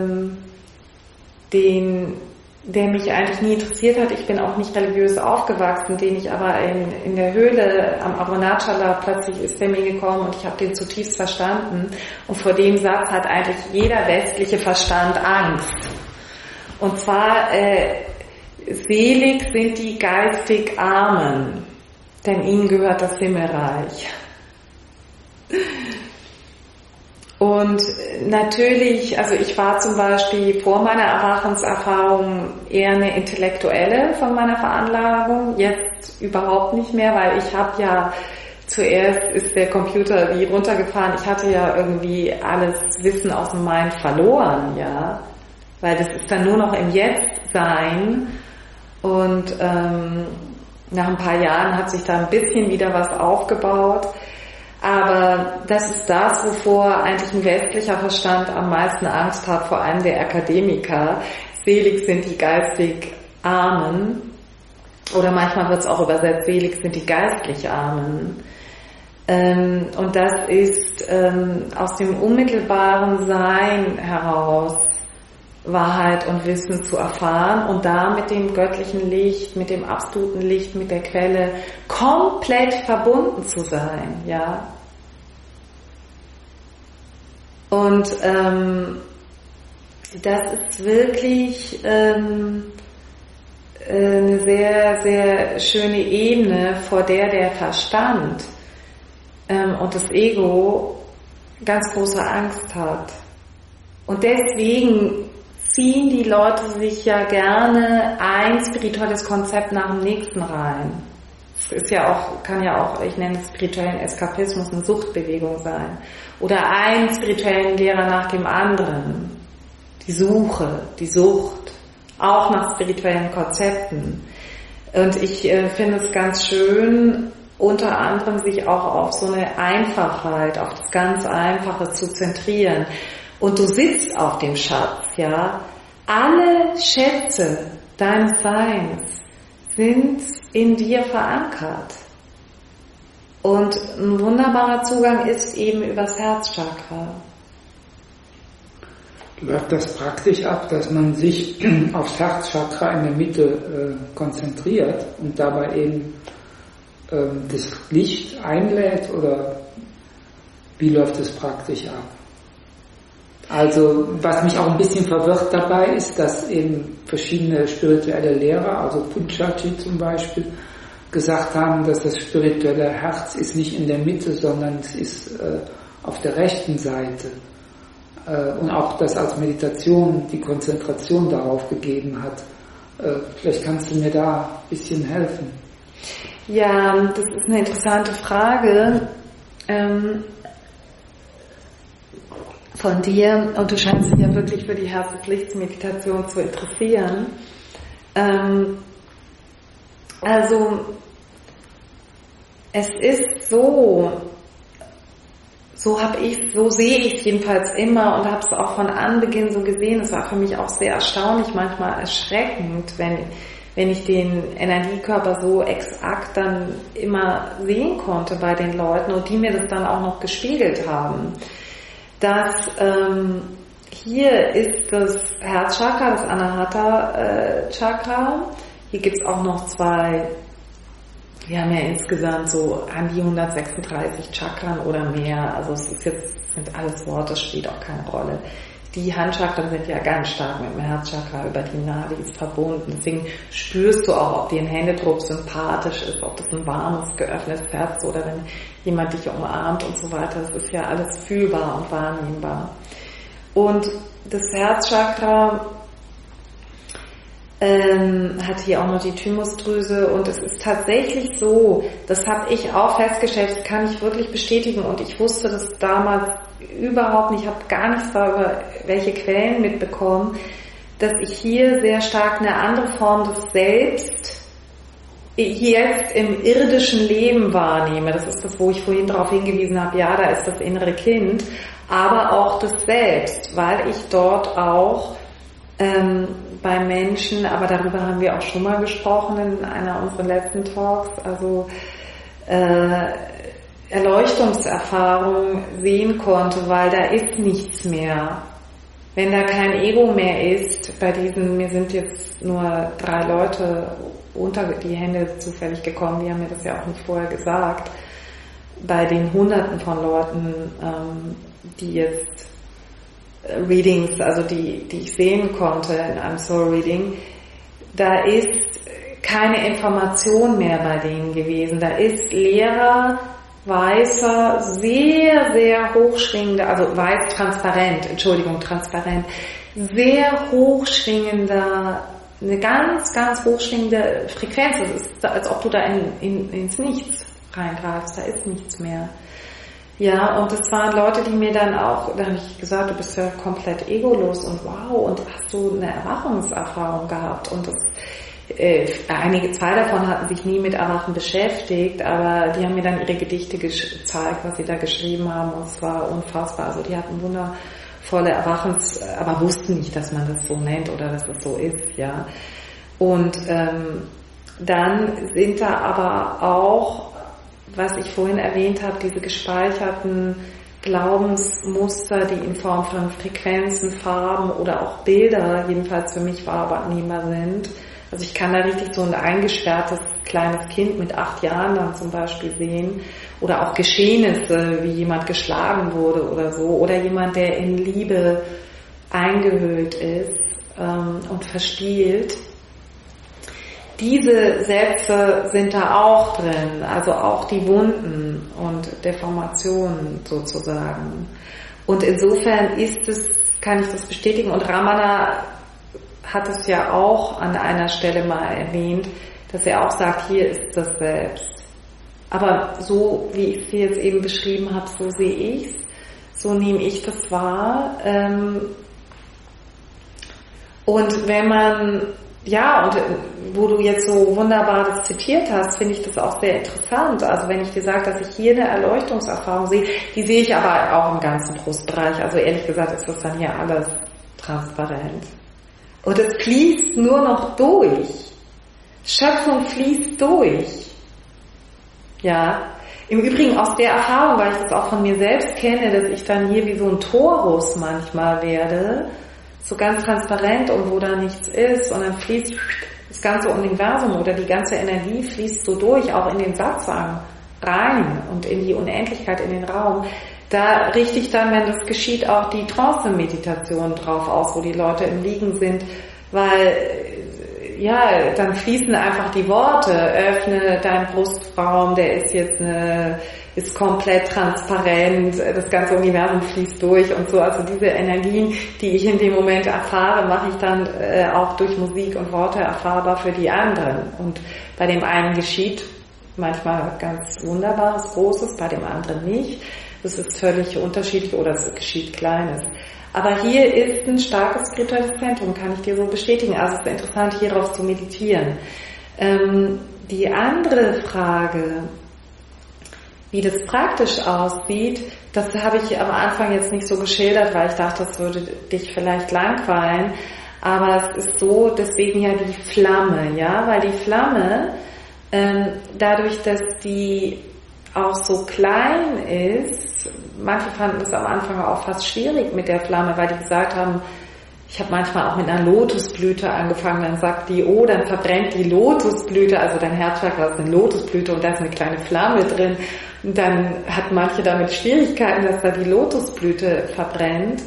Speaker 2: der mich eigentlich nie interessiert hat. Ich bin auch nicht religiös aufgewachsen, den ich aber in der Höhle am Arunachala, plötzlich ist der mir gekommen und ich habe den zutiefst verstanden. Und vor dem Satz hat eigentlich jeder westliche Verstand Angst. Und zwar, selig sind die geistig Armen, denn ihnen gehört das Himmelreich. Und natürlich, also ich war zum Beispiel vor meiner Erwachenserfahrung eher eine Intellektuelle von meiner Veranlagung, jetzt überhaupt nicht mehr, weil ich habe ja, zuerst ist der Computer wie runtergefahren, ich hatte ja irgendwie alles Wissen aus dem Mind verloren, ja, weil das ist dann nur noch im Jetzt-Sein und nach ein paar Jahren hat sich da ein bisschen wieder was aufgebaut. Aber das ist das, wovor eigentlich ein westlicher Verstand am meisten Angst hat, vor allem der Akademiker. Selig sind die geistig Armen. Oder manchmal wird es auch übersetzt, selig sind die geistlich Armen. Und das ist aus dem unmittelbaren Sein heraus Wahrheit und Wissen zu erfahren und da mit dem göttlichen Licht, mit dem absoluten Licht, mit der Quelle komplett verbunden zu sein, ja. Und das ist wirklich eine sehr, sehr schöne Ebene, vor der Verstand und das Ego ganz große Angst hat. Und deswegen ziehen die Leute sich ja gerne ein spirituelles Konzept nach dem nächsten rein. Es ist ja auch, kann ja auch, ich nenne es spirituellen Eskapismus, eine Suchtbewegung sein. Oder einen spirituellen Lehrer nach dem anderen. Die Suche, die Sucht, auch nach spirituellen Konzepten. Und ich finde es ganz schön, unter anderem sich auch auf so eine Einfachheit, auf das ganz Einfache zu zentrieren. Und du sitzt auf dem Schatz, ja. Alle Schätze deines Seins sind in dir verankert. Und ein wunderbarer Zugang ist eben übers Herzchakra.
Speaker 1: Läuft das praktisch ab, dass man sich aufs Herzchakra in der Mitte konzentriert und dabei eben das Licht einlädt, oder wie läuft es praktisch ab? Also was mich auch ein bisschen verwirrt dabei ist, dass eben verschiedene spirituelle Lehrer, also Pujaji zum Beispiel, gesagt haben, dass das spirituelle Herz ist nicht in der Mitte, sondern es ist auf der rechten Seite. Und auch das als Meditation die Konzentration darauf gegeben hat. Vielleicht kannst du mir da ein bisschen helfen.
Speaker 2: Ja, das ist eine interessante Frage von dir, und du scheinst dich ja wirklich für die Herz-Pflichts-Meditation zu interessieren. Also es ist so sehe ich es jedenfalls immer und habe es auch von Anbeginn so gesehen. Es war für mich auch sehr erstaunlich, manchmal erschreckend, wenn ich den Energiekörper so exakt dann immer sehen konnte bei den Leuten und die mir das dann auch noch gespiegelt haben. Dass hier ist das Herzchakra, das Anahata-Chakra. Hier gibt es auch noch zwei. Wir haben ja insgesamt so an die 136 Chakren oder mehr. Also es ist jetzt, sind alles Worte, spielt auch keine Rolle. Die Handchakren sind ja ganz stark mit dem Herzchakra über die Nadis verbunden. Deswegen spürst du auch, ob dir ein Händedruck sympathisch ist, ob das ein warmes, geöffnetes Herz ist oder wenn jemand dich umarmt und so weiter. Das ist ja alles fühlbar und wahrnehmbar. Und das Herzchakra hat hier auch noch die Thymusdrüse, und es ist tatsächlich so, das habe ich auch festgestellt, das kann ich wirklich bestätigen, und ich wusste das damals überhaupt nicht, ich habe gar nichts darüber, welche Quellen mitbekommen, dass ich hier sehr stark eine andere Form des Selbst jetzt im irdischen Leben wahrnehme. Das ist das, wo ich vorhin darauf hingewiesen habe, ja, da ist das innere Kind, aber auch das Selbst, weil ich dort auch bei Menschen, aber darüber haben wir auch schon mal gesprochen in einer unserer letzten Talks, also Erleuchtungserfahrung sehen konnte, weil da ist nichts mehr. Wenn da kein Ego mehr ist, bei diesen, mir sind jetzt nur 3 Leute unter die Hände zufällig gekommen, die haben mir das ja auch nicht vorher gesagt, bei den Hunderten von Leuten, die jetzt Readings, also die ich sehen konnte in einem Soul Reading, da ist keine Information mehr bei denen gewesen. Da ist leerer, weißer, sehr, sehr hochschwingender, also weiß transparent, sehr hochschwingender, eine ganz, ganz hochschwingende Frequenz. Es ist, als ob du da ins Nichts reingreifst, da ist nichts mehr. Ja, und das waren Leute, die mir dann auch, da habe ich gesagt, du bist ja komplett egolos und wow, und hast du eine Erwachungserfahrung gehabt, und das, zwei davon hatten sich nie mit Erwachen beschäftigt, aber die haben mir dann ihre Gedichte gezeigt, was sie da geschrieben haben, und es war unfassbar. Also die hatten wundervolle Erwachens, aber wussten nicht, dass man das so nennt oder dass das so ist, ja. Und dann sind da aber auch, was ich vorhin erwähnt habe, diese gespeicherten Glaubensmuster, die in Form von Frequenzen, Farben oder auch Bilder jedenfalls für mich wahrnehmbar sind. Also ich kann da richtig so ein eingesperrtes kleines Kind mit 8 Jahren dann zum Beispiel sehen, oder auch Geschehnisse, wie jemand geschlagen wurde oder so, oder jemand, der in Liebe eingehüllt ist und verspielt. diese Sätze sind da auch drin, also auch die Wunden und Deformationen sozusagen. Und insofern kann ich das bestätigen, und Ramana hat es ja auch an einer Stelle mal erwähnt, dass er auch sagt, hier ist das Selbst. Aber so, wie ich es hier jetzt eben beschrieben habe, so sehe ich es, so nehme ich das wahr. Und wenn man, und wo du jetzt so wunderbar das zitiert hast, finde ich das auch sehr interessant. Also wenn ich dir sage, dass ich hier eine Erleuchtungserfahrung sehe, die sehe ich aber auch im ganzen Brustbereich. Also ehrlich gesagt ist das dann hier alles transparent. Und es fließt nur noch durch. Schöpfung fließt durch. Ja. Im Übrigen aus der Erfahrung, weil ich das auch von mir selbst kenne, dass ich dann hier wie so ein Torus manchmal werde, so ganz transparent und wo da nichts ist, und dann fließt das ganze Universum oder die ganze Energie fließt so durch, auch in den Satzang rein und in die Unendlichkeit, in den Raum. Da richte ich dann, wenn das geschieht, auch die Trance-Meditation drauf aus, wo die Leute im Liegen sind, weil dann fließen einfach die Worte, öffne deinen Brustraum, der ist komplett transparent, das ganze Universum fließt durch und so. Also diese Energien, die ich in dem Moment erfahre, mache ich dann auch durch Musik und Worte erfahrbar für die anderen. Und bei dem einen geschieht manchmal ganz Wunderbares, Großes, bei dem anderen nicht. Das ist völlig unterschiedlich, oder es geschieht Kleines. Aber hier ist ein starkes spirituelles Zentrum, kann ich dir so bestätigen. Also es ist interessant, hierauf zu meditieren. Die andere Frage, wie das praktisch aussieht, das habe ich am Anfang jetzt nicht so geschildert, weil ich dachte, das würde dich vielleicht langweilen. Aber es ist so, deswegen ja die Flamme, weil die Flamme, dadurch, dass die auch so klein ist, manche fanden es am Anfang auch fast schwierig mit der Flamme, weil die gesagt haben, ich habe manchmal auch mit einer Lotusblüte angefangen, dann sagt die, dann verbrennt die Lotusblüte, also dein Herzchakra ist eine Lotusblüte und da ist eine kleine Flamme drin, und dann hat manche damit Schwierigkeiten, dass da die Lotusblüte verbrennt.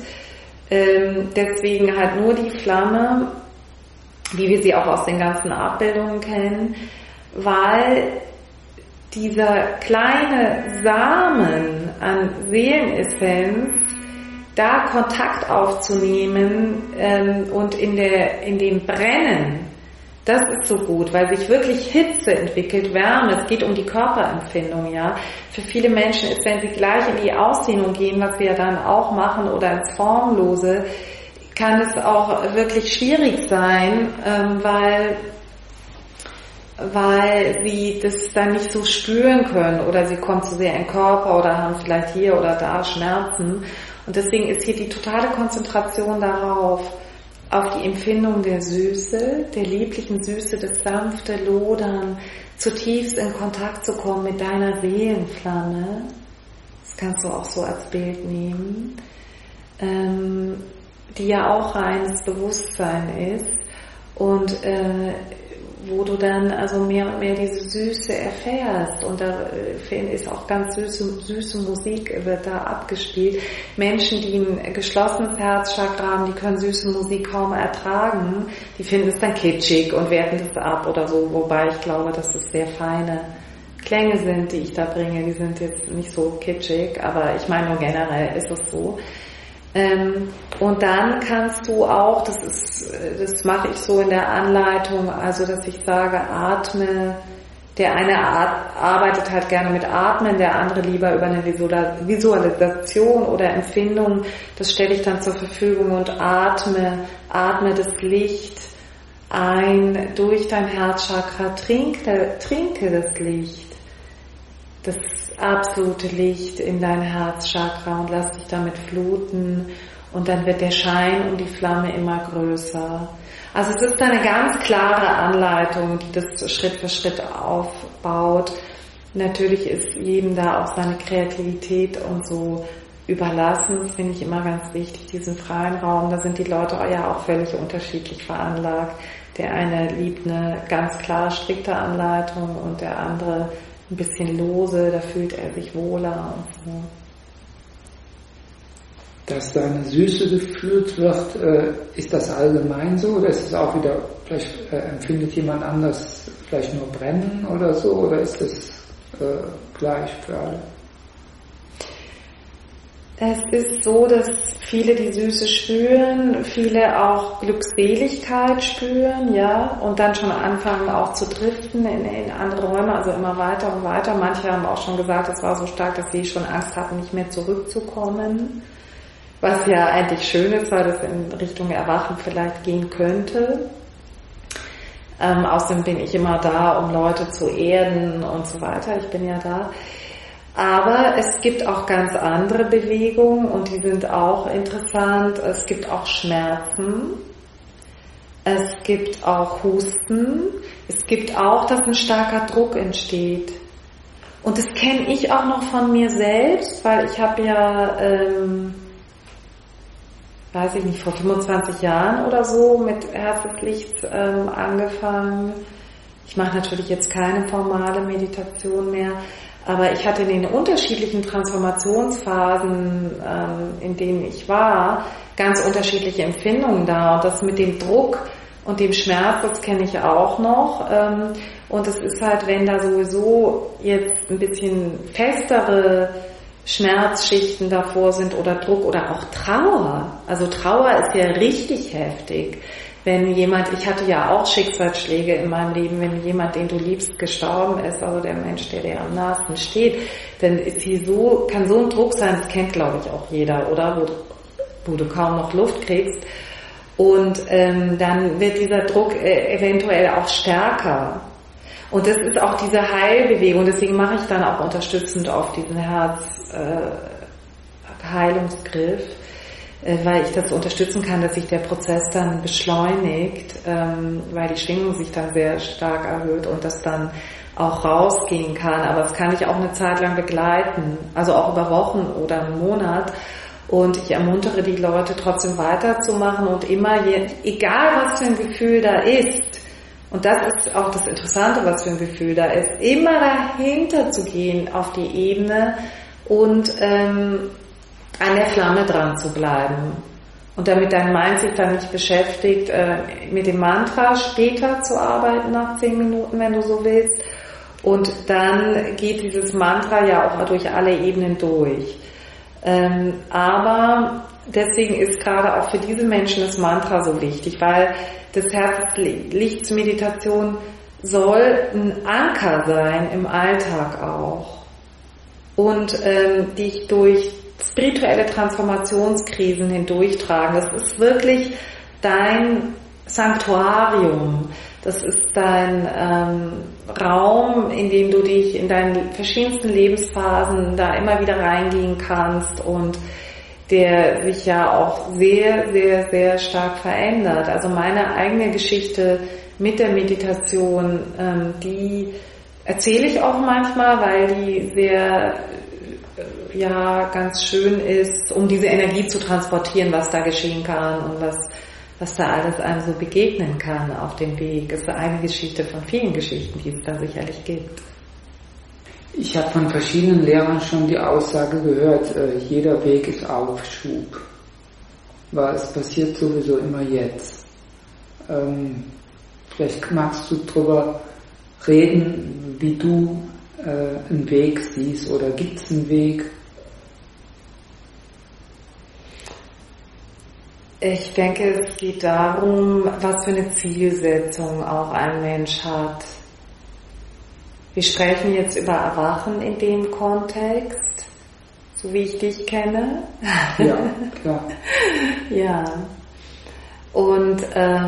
Speaker 2: Deswegen halt nur die Flamme, wie wir sie auch aus den ganzen Abbildungen kennen, weil dieser kleine Samen an Seelenessenz, da Kontakt aufzunehmen und in dem Brennen, das ist so gut, weil sich wirklich Hitze entwickelt, Wärme, es geht um die Körperempfindung, Für viele Menschen ist, wenn sie gleich in die Ausdehnung gehen, was wir ja dann auch machen, oder ins Formlose, kann es auch wirklich schwierig sein, weil sie das dann nicht so spüren können, oder sie kommen zu sehr in den Körper oder haben vielleicht hier oder da Schmerzen. Und deswegen ist hier die totale Konzentration darauf, auf die Empfindung der Süße, der lieblichen Süße, das sanfte Lodern, zutiefst in Kontakt zu kommen mit deiner Seelenflamme. Das kannst du auch so als Bild nehmen, die ja auch reines Bewusstsein ist, und wo du dann also mehr und mehr diese Süße erfährst, und da ist auch ganz süße Musik, wird da abgespielt. Menschen, die ein geschlossenes Herzchakra haben, die können süße Musik kaum ertragen, die finden es dann kitschig und werten das ab oder so, wobei ich glaube, dass es sehr feine Klänge sind, die ich da bringe, die sind jetzt nicht so kitschig, aber ich meine nur generell ist es so. Und dann kannst du auch, das mache ich so in der Anleitung, also dass ich sage, atme, der eine arbeitet halt gerne mit Atmen, der andere lieber über eine Visualisation oder Empfindung, das stelle ich dann zur Verfügung, und atme das Licht ein durch dein Herzchakra, trinke das Licht, das absolute Licht in dein Herzchakra, und lass dich damit fluten, und dann wird der Schein um die Flamme immer größer. Also es ist eine ganz klare Anleitung, die das Schritt für Schritt aufbaut. Natürlich ist jedem da auch seine Kreativität und so überlassen. Das finde ich immer ganz wichtig, diesen freien Raum. Da sind die Leute ja auch völlig unterschiedlich veranlagt. Der eine liebt eine ganz klare, strikte Anleitung, und der andere ein bisschen lose, da fühlt er sich wohler und so.
Speaker 1: Dass da eine Süße gefühlt wird, ist das allgemein so, oder ist es auch wieder vielleicht empfindet jemand anders vielleicht nur Brennen oder so, oder ist das gleich für alle?
Speaker 2: Es ist so, dass viele die Süße spüren, viele auch Glückseligkeit spüren, ja, und dann schon anfangen auch zu driften in andere Räume, also immer weiter und weiter. Manche haben auch schon gesagt, es war so stark, dass sie schon Angst hatten, nicht mehr zurückzukommen, was ja eigentlich schön ist, weil das in Richtung Erwachen vielleicht gehen könnte. Außerdem bin ich immer da, um Leute zu erden und so weiter. Ich bin ja da. Aber es gibt auch ganz andere Bewegungen und die sind auch interessant. Es gibt auch Schmerzen. Es gibt auch Husten. Es gibt auch, dass ein starker Druck entsteht. Und das kenne ich auch noch von mir selbst, weil ich habe ja, weiß ich nicht, vor 25 Jahren oder so mit Herz des Lichts angefangen. Ich mache natürlich jetzt keine formale Meditation mehr. Aber ich hatte in den unterschiedlichen Transformationsphasen, in denen ich war, ganz unterschiedliche Empfindungen da. Und das mit dem Druck und dem Schmerz, das kenne ich auch noch. Und es ist halt, wenn da sowieso jetzt ein bisschen festere Schmerzschichten davor sind oder Druck oder auch Trauer. Also Trauer ist ja richtig heftig. Wenn jemand, ich hatte ja auch Schicksalsschläge in meinem Leben, wenn jemand, den du liebst, gestorben ist, also der Mensch, der dir am nahesten steht, dann ist kann so ein Druck sein, das kennt glaube ich auch jeder, oder? Wo du kaum noch Luft kriegst. Und dann wird dieser Druck eventuell auch stärker. Und das ist auch diese Heilbewegung, deswegen mache ich dann auch unterstützend auf diesen Heilungsgriff, weil ich das unterstützen kann, dass sich der Prozess dann beschleunigt, weil die Schwingung sich dann sehr stark erhöht und das dann auch rausgehen kann. Aber das kann ich auch eine Zeit lang begleiten, also auch über Wochen oder einen Monat. Und ich ermuntere die Leute trotzdem weiterzumachen und immer, egal was für ein Gefühl da ist, und das ist auch das Interessante, was für ein Gefühl da ist, immer dahinter zu gehen auf die Ebene und an der Flamme dran zu bleiben. Und damit dein Mind sich dann nicht beschäftigt, mit dem Mantra später zu arbeiten, nach 10 Minuten, wenn du so willst. Und dann geht dieses Mantra ja auch durch alle Ebenen durch. Aber deswegen ist gerade auch für diese Menschen das Mantra so wichtig, weil das Herzlichtsmeditation soll ein Anker sein im Alltag auch. Und dich durch spirituelle Transformationskrisen hindurchtragen. Das ist wirklich dein Sanktuarium. Das ist dein Raum, in dem du dich in deinen verschiedensten Lebensphasen da immer wieder reingehen kannst und der sich ja auch sehr, sehr, sehr stark verändert. Also meine eigene Geschichte mit der Meditation, die erzähle ich auch manchmal, weil die sehr ganz schön ist, um diese Energie zu transportieren, was da geschehen kann und was da alles einem so begegnen kann auf dem Weg. Das ist eine Geschichte von vielen Geschichten, die es da sicherlich gibt.
Speaker 1: Ich habe von verschiedenen Lehrern schon die Aussage gehört, jeder Weg ist Aufschub, weil es passiert sowieso immer jetzt. Vielleicht magst du drüber reden, wie du einen Weg siehst, oder gibt es einen Weg?
Speaker 2: Ich denke, es geht darum, was für eine Zielsetzung auch ein Mensch hat. Wir sprechen jetzt über Erwachen in dem Kontext, so wie ich dich kenne.
Speaker 1: Ja, klar.
Speaker 2: Ja. Und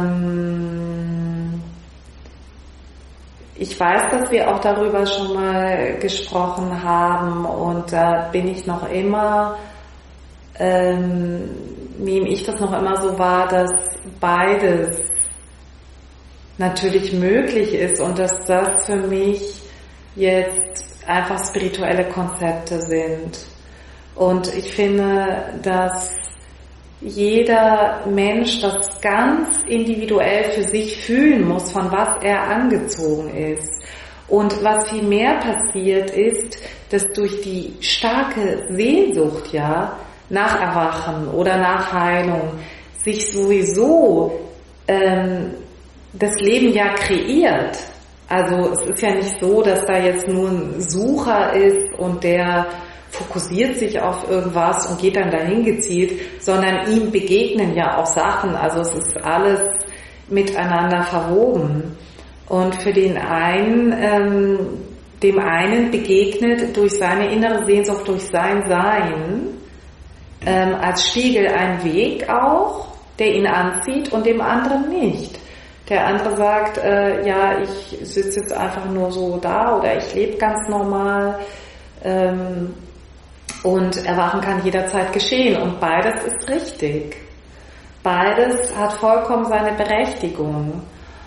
Speaker 2: ich weiß, dass wir auch darüber schon mal gesprochen haben, und da bin ich noch immer, nehme ich das noch immer so wahr, dass beides natürlich möglich ist und dass das für mich jetzt einfach spirituelle Konzepte sind. Und ich finde, dass jeder Mensch das ganz individuell für sich fühlen muss, von was er angezogen ist. Und was viel mehr passiert ist, dass durch die starke Sehnsucht nach Erwachen oder nach Heilung sich sowieso das Leben ja kreiert. Also es ist ja nicht so, dass da jetzt nur ein Sucher ist und der fokussiert sich auf irgendwas und geht dann dahin gezielt, sondern ihm begegnen ja auch Sachen. Also es ist alles miteinander verwoben. Und für den einen, dem einen begegnet durch seine innere Sehnsucht, durch sein Sein, als Spiegel ein Weg auch, der ihn anzieht und dem anderen nicht. Der andere sagt, ja, ich sitze jetzt einfach nur so da oder ich lebe ganz normal. Und Erwachen kann jederzeit geschehen und beides ist richtig. Beides hat vollkommen seine Berechtigung.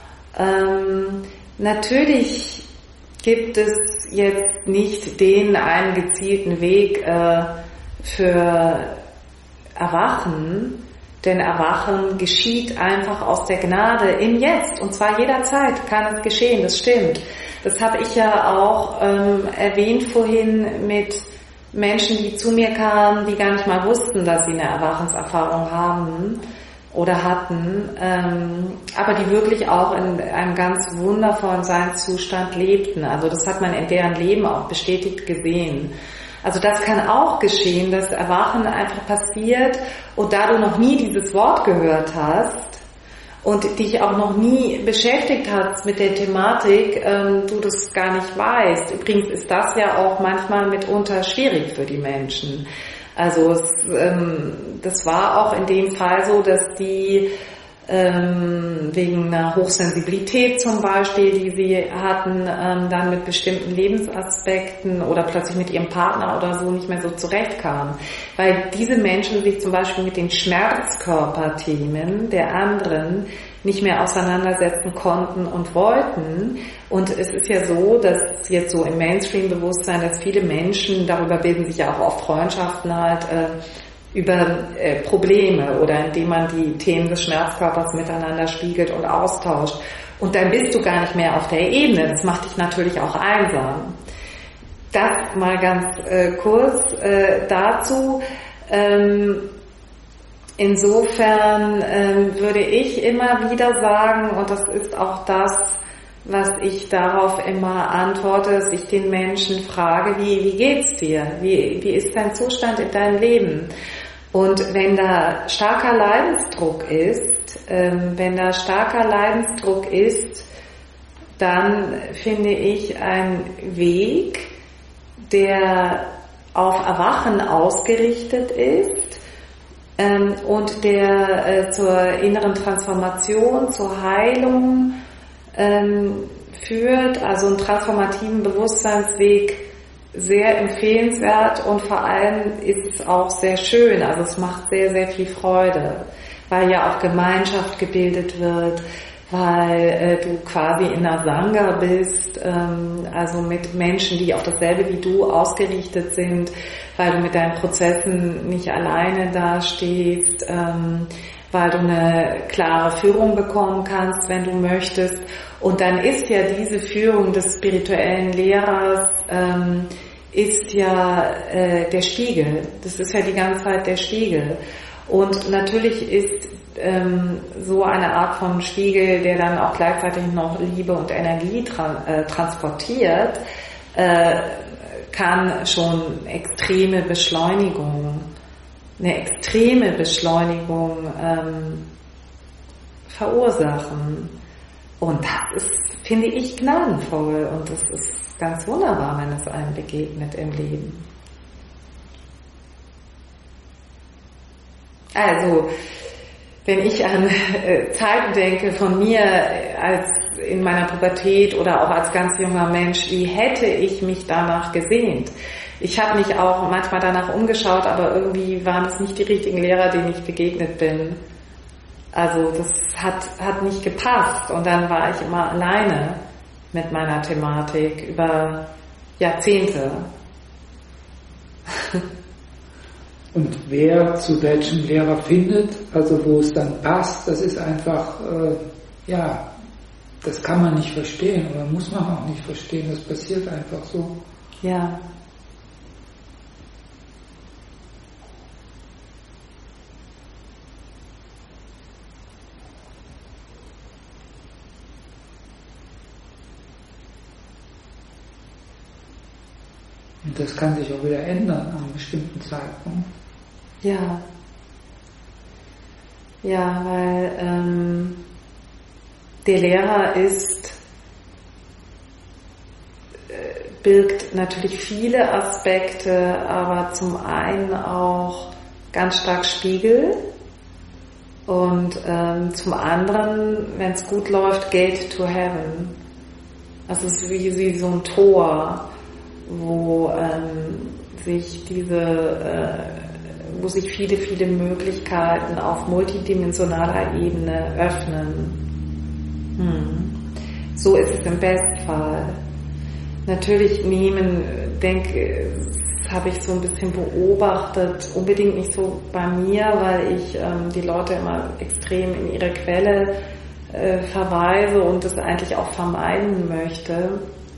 Speaker 2: Natürlich gibt es jetzt nicht den einen gezielten Weg für Erwachen, denn Erwachen geschieht einfach aus der Gnade im Jetzt und zwar jederzeit kann es geschehen, das stimmt. Das habe ich ja auch erwähnt vorhin mit Menschen, die zu mir kamen, die gar nicht mal wussten, dass sie eine Erwachenserfahrung haben oder hatten, aber die wirklich auch in einem ganz wundervollen Seinszustand lebten. Also das hat man in deren Leben auch bestätigt gesehen. Also das kann auch geschehen, dass Erwachen einfach passiert und da du noch nie dieses Wort gehört hast und dich auch noch nie beschäftigt hast mit der Thematik, du das gar nicht weißt. Übrigens ist das ja auch manchmal mitunter schwierig für die Menschen. Also das war auch in dem Fall so, dass die wegen einer Hochsensibilität zum Beispiel, die sie hatten, dann mit bestimmten Lebensaspekten oder plötzlich mit ihrem Partner oder so nicht mehr so zurechtkamen. Weil diese Menschen sich zum Beispiel mit den Schmerzkörperthemen der anderen nicht mehr auseinandersetzen konnten und wollten. Und es ist ja so, dass jetzt so im Mainstream-Bewusstsein, dass viele Menschen, darüber bilden sich ja auch oft Freundschaften halt, über Probleme oder indem man die Themen des Schmerzkörpers miteinander spiegelt und austauscht. Und dann bist du gar nicht mehr auf der Ebene. Das macht dich natürlich auch einsam. Das mal ganz kurz dazu. Insofern würde ich immer wieder sagen, und das ist auch das, was ich darauf immer antworte, dass ich den Menschen frage, wie geht's dir? Wie ist dein Zustand in deinem Leben? Und wenn da starker Leidensdruck ist, dann finde ich einen Weg, der auf Erwachen ausgerichtet ist und der zur inneren Transformation, zur Heilung führt, also einen transformativen Bewusstseinsweg, sehr empfehlenswert und vor allem ist es auch sehr schön, also es macht sehr, sehr viel Freude, weil ja auch Gemeinschaft gebildet wird, weil du quasi in einer Sangha bist, also mit Menschen, die auf dasselbe wie du ausgerichtet sind, weil du mit deinen Prozessen nicht alleine dastehst, weil du eine klare Führung bekommen kannst, wenn du möchtest. Und dann ist ja diese Führung des spirituellen Lehrers, ist ja der Spiegel. Das ist ja die ganze Zeit der Spiegel. Und natürlich ist so eine Art von Spiegel, der dann auch gleichzeitig noch Liebe und Energie transportiert, kann schon eine extreme Beschleunigung verursachen. Und das ist, finde ich, gnadenvoll und das ist ganz wunderbar, wenn es einem begegnet im Leben. Also, wenn ich an Zeiten denke von mir als in meiner Pubertät oder auch als ganz junger Mensch, wie hätte ich mich danach gesehnt? Ich habe mich auch manchmal danach umgeschaut, aber irgendwie waren es nicht die richtigen Lehrer, denen ich begegnet bin. Also das hat nicht gepasst und dann war ich immer alleine mit meiner Thematik über Jahrzehnte.
Speaker 1: Und wer zu welchem Lehrer findet, also wo es dann passt, das ist einfach, das kann man nicht verstehen oder muss man auch nicht verstehen, das passiert einfach so.
Speaker 2: Ja.
Speaker 1: Und das kann sich auch wieder ändern an einem bestimmten Zeitpunkt.
Speaker 2: Ja. Ja, weil der Lehrer birgt natürlich viele Aspekte, aber zum einen auch ganz stark Spiegel und zum anderen, wenn es gut läuft, Gate to Heaven. Also es ist wie so ein Tor, wo sich viele, viele Möglichkeiten auf multidimensionaler Ebene öffnen. So ist es im Bestfall. Natürlich habe ich so ein bisschen beobachtet, unbedingt nicht so bei mir, weil ich die Leute immer extrem in ihre Quelle verweise und das eigentlich auch vermeiden möchte,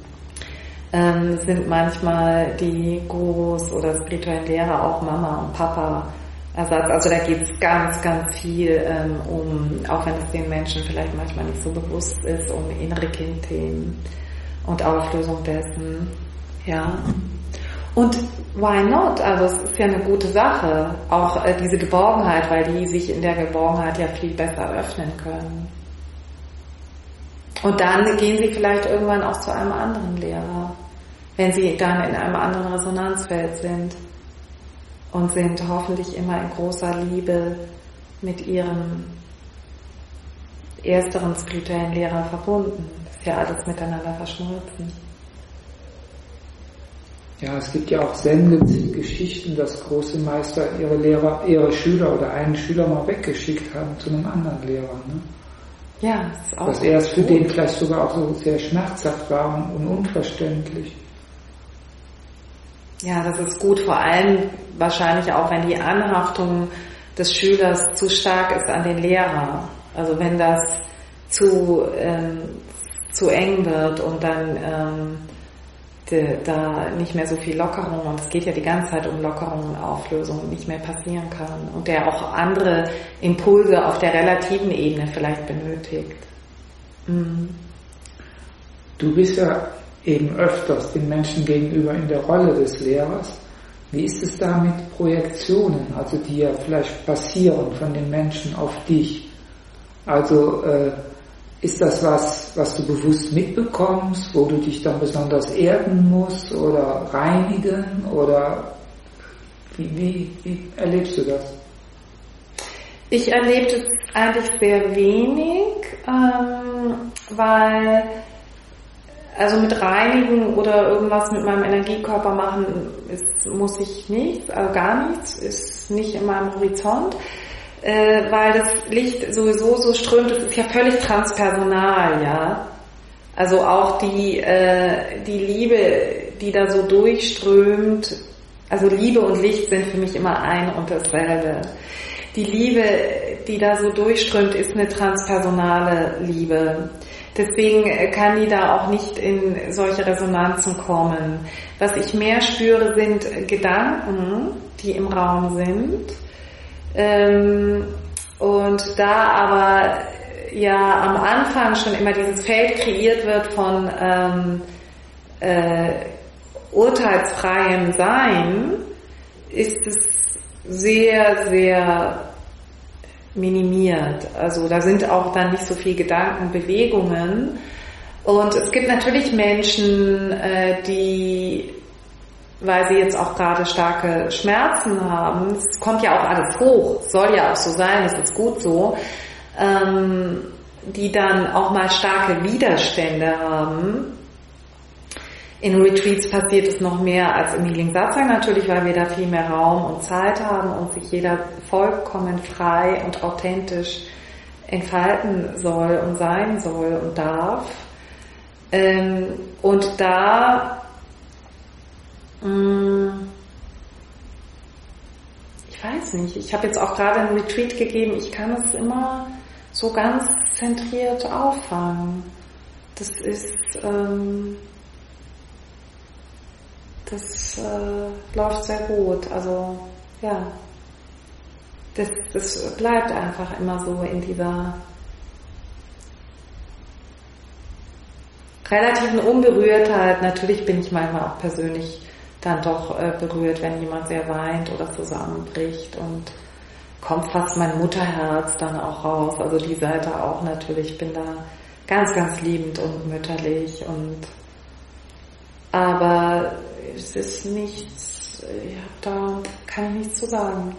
Speaker 2: sind manchmal die Gurus oder spirituellen Lehrer auch Mama und Papa Ersatz. Also da geht es ganz, ganz viel auch wenn es den Menschen vielleicht manchmal nicht so bewusst ist, um innere Kindthemen und Auflösung dessen. Ja. Und why not? Also es ist ja eine gute Sache, auch diese Geborgenheit, weil die sich in der Geborgenheit ja viel besser öffnen können. Und dann gehen sie vielleicht irgendwann auch zu einem anderen Lehrer, wenn sie dann in einem anderen Resonanzfeld sind und sind hoffentlich immer in großer Liebe mit ihrem ersteren spirituellen Lehrer verbunden. Ist ja alles miteinander verschmolzen.
Speaker 1: Ja, es gibt ja auch Zen-Geschichten, dass große Meister ihre Schüler oder einen Schüler mal weggeschickt haben zu einem anderen Lehrer. Ne?
Speaker 2: Ja, das ist auch
Speaker 1: dass erst für den vielleicht sogar auch so sehr schmerzhaft war und unverständlich.
Speaker 2: Ja, das ist gut, vor allem wahrscheinlich auch, wenn die Anhaftung des Schülers zu stark ist an den Lehrer. Also wenn das zu eng wird und dann da nicht mehr so viel Lockerung, und es geht ja die ganze Zeit um Lockerung und Auflösung, nicht mehr passieren kann und der auch andere Impulse auf der relativen Ebene vielleicht benötigt.
Speaker 1: Du bist ja eben öfters den Menschen gegenüber in der Rolle des Lehrers. Wie ist es da mit Projektionen, also die ja vielleicht passieren von den Menschen auf dich? Also ist das was du bewusst mitbekommst, wo du dich dann besonders erden musst oder reinigen oder wie erlebst du das?
Speaker 2: Ich erlebe das eigentlich sehr wenig, weil also mit reinigen oder irgendwas mit meinem Energiekörper machen muss ich nichts, also gar nichts, ist nicht in meinem Horizont. Weil das Licht sowieso so strömt, das ist ja völlig transpersonal, ja. Also auch die Liebe, die da so durchströmt, also Liebe und Licht sind für mich immer ein und dasselbe. Die Liebe, die da so durchströmt, ist eine transpersonale Liebe. Deswegen kann die da auch nicht in solche Resonanzen kommen. Was ich mehr spüre, sind Gedanken, die im Raum sind. Und da aber ja am Anfang schon immer dieses Feld kreiert wird von urteilsfreiem Sein, ist es sehr, sehr minimiert. Also da sind auch dann nicht so viele Gedankenbewegungen. Und es gibt natürlich Menschen, die, weil sie jetzt auch gerade starke Schmerzen haben, es kommt ja auch alles hoch, soll ja auch so sein, es ist gut so, die dann auch mal starke Widerstände haben. In Retreats passiert es noch mehr als im Healing Satsang natürlich, weil wir da viel mehr Raum und Zeit haben und sich jeder vollkommen frei und authentisch entfalten soll und sein soll und darf. Und da ich weiß nicht, ich habe jetzt auch gerade einen Retreat gegeben, ich kann es immer so ganz zentriert auffangen. Das ist das läuft sehr gut. Also ja, das bleibt einfach immer so in dieser relativen Unberührtheit. Natürlich bin ich manchmal auch persönlich dann doch berührt, wenn jemand sehr weint oder zusammenbricht, und kommt fast mein Mutterherz dann auch raus. Also die Seite auch natürlich, ich bin da ganz, ganz liebend und mütterlich, aber es ist nichts, da kann ich nichts zu sagen.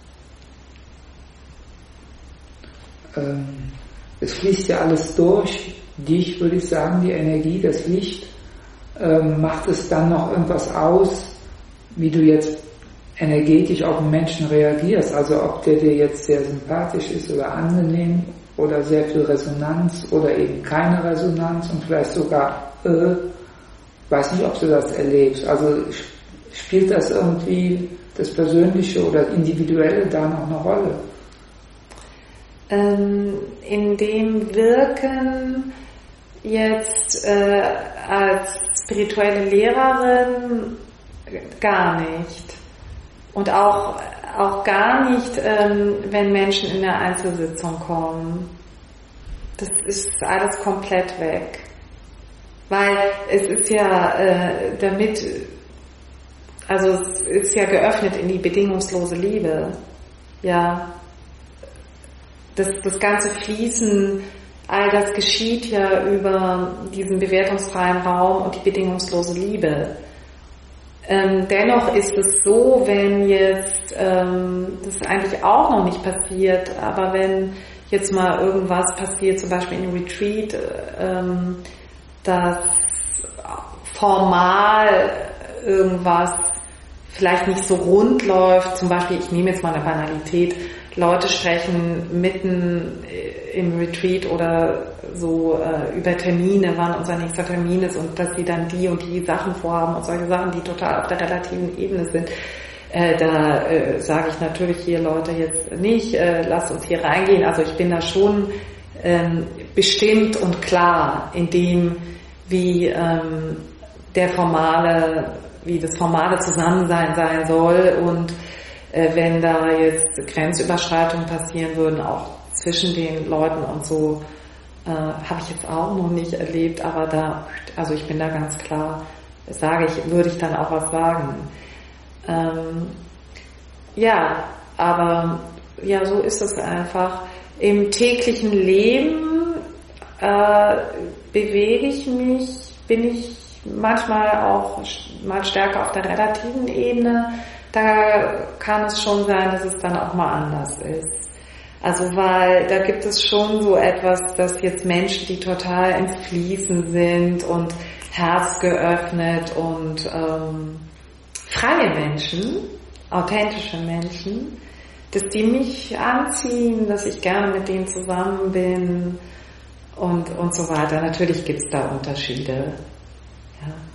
Speaker 1: Es fließt ja alles durch dich, würde ich sagen, die Energie, das Licht. Macht es dann noch irgendwas aus, wie du jetzt energetisch auf den Menschen reagierst? Also ob der dir jetzt sehr sympathisch ist oder angenehm oder sehr viel Resonanz oder eben keine Resonanz und vielleicht sogar, weiß nicht, ob du das erlebst. Also spielt das irgendwie das Persönliche oder Individuelle da noch eine Rolle?
Speaker 2: In dem Wirken jetzt als spirituelle Lehrerin gar nicht. Und auch gar nicht, wenn Menschen in eine Einzelsitzung kommen. Das ist alles komplett weg. Weil es ist ja es ist ja geöffnet in die bedingungslose Liebe. Ja. Das ganze Fließen, all das geschieht ja über diesen bewertungsfreien Raum und die bedingungslose Liebe. Dennoch ist es so, wenn jetzt, das ist eigentlich auch noch nicht passiert, aber wenn jetzt mal irgendwas passiert, zum Beispiel in einem Retreat, dass formal irgendwas vielleicht nicht so rund läuft, zum Beispiel, ich nehme jetzt mal eine Banalität, Leute sprechen mitten im Retreat oder so über Termine, wann unser nächster Termin ist und dass sie dann die und die Sachen vorhaben und solche Sachen, die total auf der relativen Ebene sind. Da sage ich natürlich hier, Leute, jetzt nicht, lasst uns hier reingehen. Also ich bin da schon bestimmt und klar in dem, wie das formale Zusammensein sein soll, und wenn da jetzt Grenzüberschreitungen passieren würden, auch zwischen den Leuten und so, habe ich jetzt auch noch nicht erlebt, aber also ich bin da ganz klar, würde ich dann auch was sagen. Aber so ist es einfach. Im täglichen Leben bewege ich mich, bin ich manchmal auch mal stärker auf der relativen Ebene. Da kann es schon sein, dass es dann auch mal anders ist. Also weil da gibt es schon so etwas, dass jetzt Menschen, die total im Fließen sind und herzgeöffnet und freie Menschen, authentische Menschen, dass die mich anziehen, dass ich gerne mit denen zusammen bin und so weiter. Natürlich gibt es da Unterschiede. Ja.